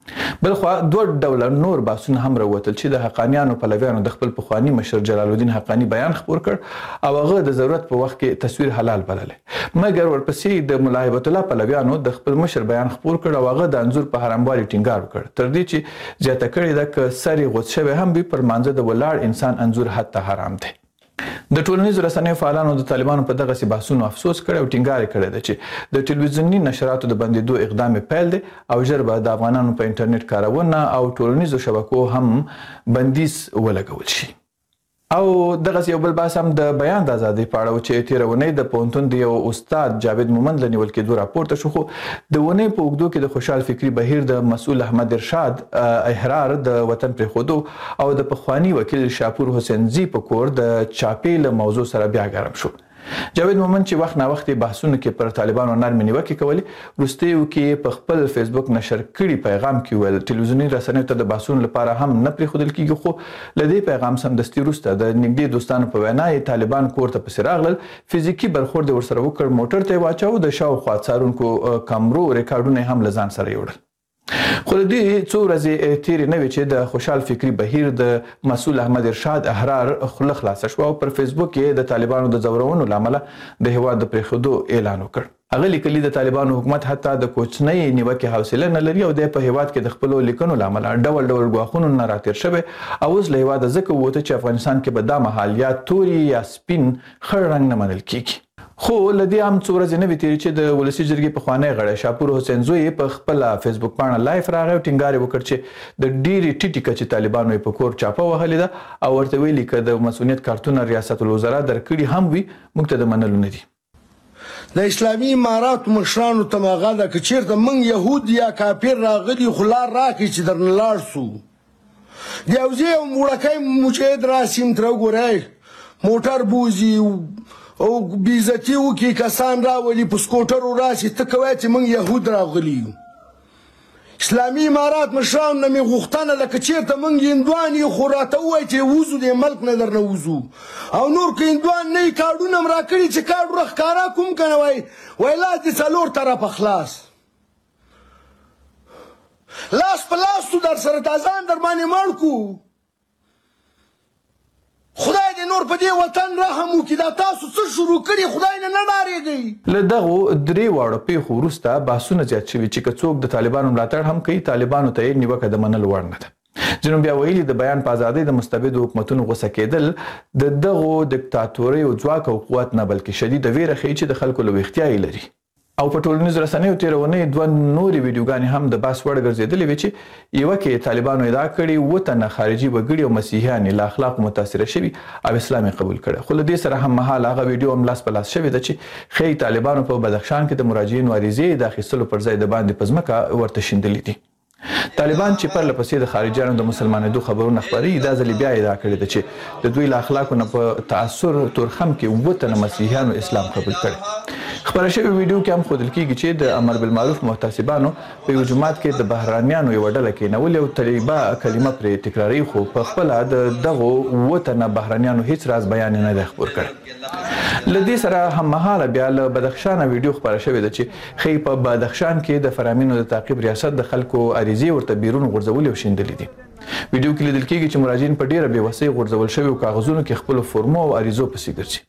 بل خو دوه ډول نور باسونه هم راوتل چې د حقانیانو پلویانو د خپل پخوانی مشر جلال الدین حقانی بیان خبر کړ او هغه د ضرورت په وخت کې تصویر حلال بللې مګر ورپسې د ملا هیبت الله پلویانو د خپل مشر بیان خبر کړ او هغه د انزور په حراموالي ټینګار وکړ تر دې چې زیاته کړې ده ک سری غوڅ شوی هم به پر مانځه د ولاړ انسان انزور حتی حرام دی د ټولنیزو رسنیو فعالانو د طالبانو په دغه سي بحثونو افسوس کړی او ټینګار کړی دی چې د ټلویزیوني نشراتو د بندیدو اقدام پیل دی او ژر به د افغانانو په انټرنیټ کارونه او ټولنیزو شبکو هم بندیز ولګول شي او دغه یو بل بحث هم د بیان د ازادۍ په اړه چې تیرونې د پونتون دی او استاد جاوید مومند لنیول کېدو راپورته شو خو د ونې په اوږدو کې د خوشحال فکری بهیر د مسؤل احمد ارشاد احرار د وطن پر خودو او د پخوانی وکیل شاپور حسین زی په کور د چاپی له موضوع سره بیا ګرم شو جاوید مومند چې وخت نا وخت بحثونه کې پر طالبانو نرمي نیوکې کولې وروستیو کې په خپل فیسبوک نشر کړي پیغام کې ویل ټلویزیوني رسنیو ته د بحثونو لپاره هم نه پرېښودل کیږي خو له دې پیغام سمدستي وروسته د نږدې دوستانو په وینا یې طالبان کور ته پسې راغلل فزیکي برخورد ورسره وکړ موټر ته واچاو د شاوخوا څارونکو کامرو ریکارډونه هم له ځان سره یوړل خو د دې څو ورځې تیرې نه وې چې د خوشحال فکری بهیر د مسؤل احمد ارشاد احرار خوله خلاصه شوه او پر فیسبوک کې د طالبانو د ځورونو له امله د هېواد د پرېښودو اعلان وکړ هغه لیکلي د طالبانو حکومت حتی د کوچنۍ نیوکې حوصله نه لري او د په هېواد کې د خپلو لیکنو له امله ډول ډول ګواښونو نه راتېر شوی او اوس له هېواده ځکه ووته چې افغانستان کې به دا مهال یا توري یا سپین خړ رنګ نه منل کیږي خو لدی هم څو ورځې نه وي تیرې چې د ولسی جرګې پخوانی غړی شاپور حسین زوی په خپل فیسبوک پاڼه لایف راغی او ټینګار وکړ چې د ډېرې ټیټې کچې طالبانو په کور چاپه وهلې ده او ورته ویلي که د مسؤلیت کارتونه ریاست الوزرا درکړي هم وي موږ ته د منلو نه دي د اسلامي اماراتو مشرانو ته مغه ده که چیرته موږ یهود یا کافر راغلي خو لار راکړي چې درنه لاړ سو د یو ځای یو موړکی مجاهد راسي م تره وګورئ موټر بوځي او بیزتی وکي کسان راولي په سکوټرو راسي ته کوی چې موږ یهود راغلي یو اسلامي امارات مشرانو نه مې غوښتنه ده که چېرته موږ هندوان یو خو راته ووایي چې وځو دې ملک نه درنه وځو او نور که هندوان نه یي کارډونه م راکړي چې کارډ ورښکاره کوم که نه وایي وایي لاس دې څلور طرفه خلاص لاس په لاس تو در سره تازان در باندې مړ کو خدای دې نور په دې وطن رحم وکړي دا تاسو څه شروع کړي خدای نه نه ډارېږئ له دغو درې واړو پیښو وروسته بحثونه زیات شوي چې که څوک د طالبانو ملاتړ هم کوي طالبانو ته یې نیوکه د منلو وړ نه ده ځینو بیا ویلي د بیان په ازادۍ د مستبدو حکومتونو غوسه کېدل د دغو دیکتاتوریو ځواک او قوت نه بلکې شدیده ویره ښیي چې د خلکو له ویښتیا یې لري او په ټولنیزو رسنیو تېرونې دوه نورې ویډیوګانې هم د بحث وړ ګرځېدلې وې چې یوه کې طالبانو ادعا کړې اووه تنه خارجي وګړي او مسیحیان له اخلاقو متاثره شوي او اسلام یې قبول کړی خو له دې سره هم مهال هغه ویډیو هم لاس په لاس شوې ده چې ښایي طالبانو په بدخشان کې د مراجعینو عریضې د اخیستلو پر ځای د باندې په ځمکه ورته شیندلې دي طالبان چې پرله پسې د خارجیانو د مسلمانېدو خبرونه خپروي دا ځلې بیا ادعا کړې ده چې د دوی له اخلاقو نه په تاثر تورخم کې اووه تنه مسیحیانو اسلام قبول کړی خبره شوې ویډیو کې هم ښودل کېږي چې د امر بالمعروف محتسبانو په یو جومات کې د بهرانیانو یوه ډله کېنولې او طیبه کلمه پرې تکراروي خو په خپله د دغو اووه تنه بهرانیانو هیڅ راز بیان نه دی خپور کړی له دې سره هممهاله بیا له بدخشانه ویډیو خپره شوې ده چې ښایي په بدخشان کې د فرامینو د تعقیب ریاست د خلکو عریضې ورته بیرون غورځولې او شیندلې دي ویډیو کې لیدل کېږي چې مراجعین په ډېره بېوسۍ غورځول شویو کاغذونو کې خپلو فورمو او عریضو پسې ګرځي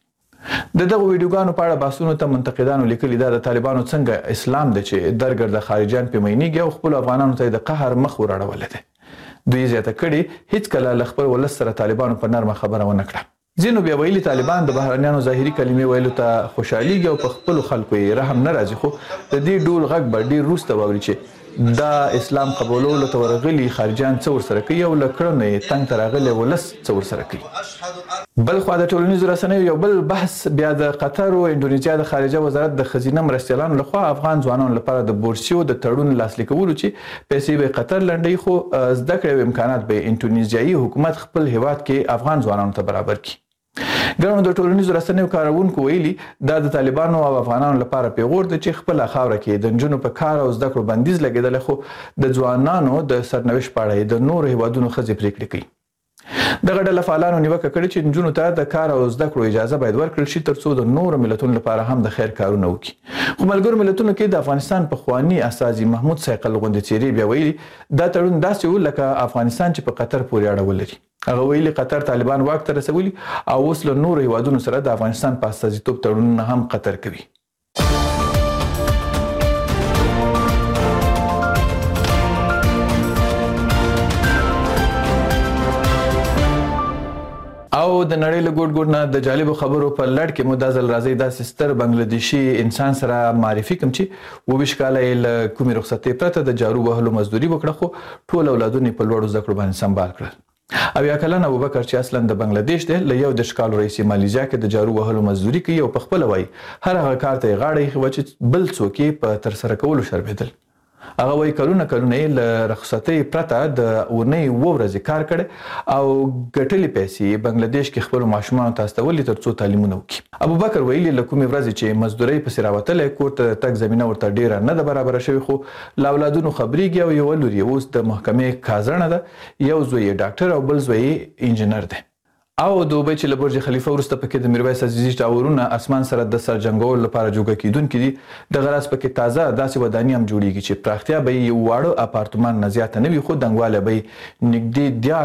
د دغو ویډیوګانو په اړه بحثونو ته منتقدانو لیکلي دا د طالبانو څنګه اسلام دی چې درګرده خارجیان پې مینېږي او خپلو افغانانو ته یې د قهر مخ ور اړولی دی دوی زیاته کړي هیڅکله له خپل ولس سره طالبانو په نرمه خبره ونه کړه ځینو بیا ویلي طالبان د بهرنیانو ظاهري کلمې ویلو ته خوشحالېږي او په خپلو خلکو یې رحم نه راځي خو د دې ډول غږ به ډېر وروسته واوري چې دا اسلام قبولولو ته ورغلي خارجیان څه ورسره کوي او له کړنو یې تنګ ته راغلی ولس څه ورسره کوي بل خوا د ټولنیزو رسنیو یو بل بحث بیا د قطر او اندونیزیا د خارجه وزارت د ښځینه مرستیالانو لخوا افغان ځوانانو لپاره د بورسیو د تړون لاسلیک کولو چې پیسې به قطر لنډوي خو زده کړې او امکانات به اندونیزیایي حکومت خپل هیواد کې افغان ځوانانو ته برابر کړي ګڼو د ټولنیزو رسنیو کاروونکو ویلي دا د طالبانو او افغانانو لپاره پیغور دی چې خپله خاوره کې د نجونو په کار او زده کړو بندیز لګېدلی خو د ځوانانو د سرنوشت په اړه د نورو هیوادونو ښځې پرېکړې کوي دغه ډله فعالانو نیوکه کړې چې نجونو ته د کار او زده کړو اجازه باید ورکړل شي ترڅو د نورو ملتونو لپاره هم د خیر کارونه وکړي. خو ملګرو ملتونو کې د افغانستان پخوانی استازي محمود صیقل غوندې څیرې بیا ویلي دا تړون داسې و لکه افغانستان چې په قطر پورې اړه ولري. هغه ویلي قطر طالبان واک ته رسولي او اوس له نورو هیوادونو سره د افغانستان په استازیتوب تړونونه هم قطر کوي. او د نړۍ له ګوټ ګوټ نه د جالبو خبرو په لړ کې مو دا ځل راځي داسې ستر بنګلادیشي انسان سره معرفي کوم چې اوویشت کاله یې له کومې رخصتۍ پرته د جارو وهلو مزدوري وکړه خو ټول اولادونه یې په لوړو زده کړو باندې سمبال کړل. اویا کلن ابوبکر چې اصلا د بنگلاديش دی له یو دېرش کالو راهیسې مالیزیا کې د جارو وهلو مزدوري کوي او په خپله وایي هر هغه کار ته یې غاړه ایښې وه چې بل څوک یې په ترسره کولو شرمېدل. هغه وایي کلونه کلونه یې له رخصتۍ پرته د اونۍ اووه ورځې کار کړی او ګټلې پیسې بنګلاديش کې خپلو ماشومانو ته استولي تر څو تعلیمونه وکړي. ابوبکر ویلي له کومې ورځې چې مزدورۍ پسې راوتلی کور ته تګ زمینه ورته ډیره نه ده برابره شوې خو له اولادونو خبرېږي او یوه لور یې اوس د محکمې کازرنه ده یو زوی یې ډاکټر او بل زوی یې انجینر دی. او د دوبۍ چې له برج خلیفه وروسته پکې د میرویس عزیزي ټاورونه اسمان سره د سر جنګولو لپاره جوګه کیدونکي دي. دغه راز پکې تازه داسې ودانۍ هم جوړیږي چې پراختیا به یې واړه اپارتمان نه زیاته نه وي خو دنګوالی به یې نږدې دیارلس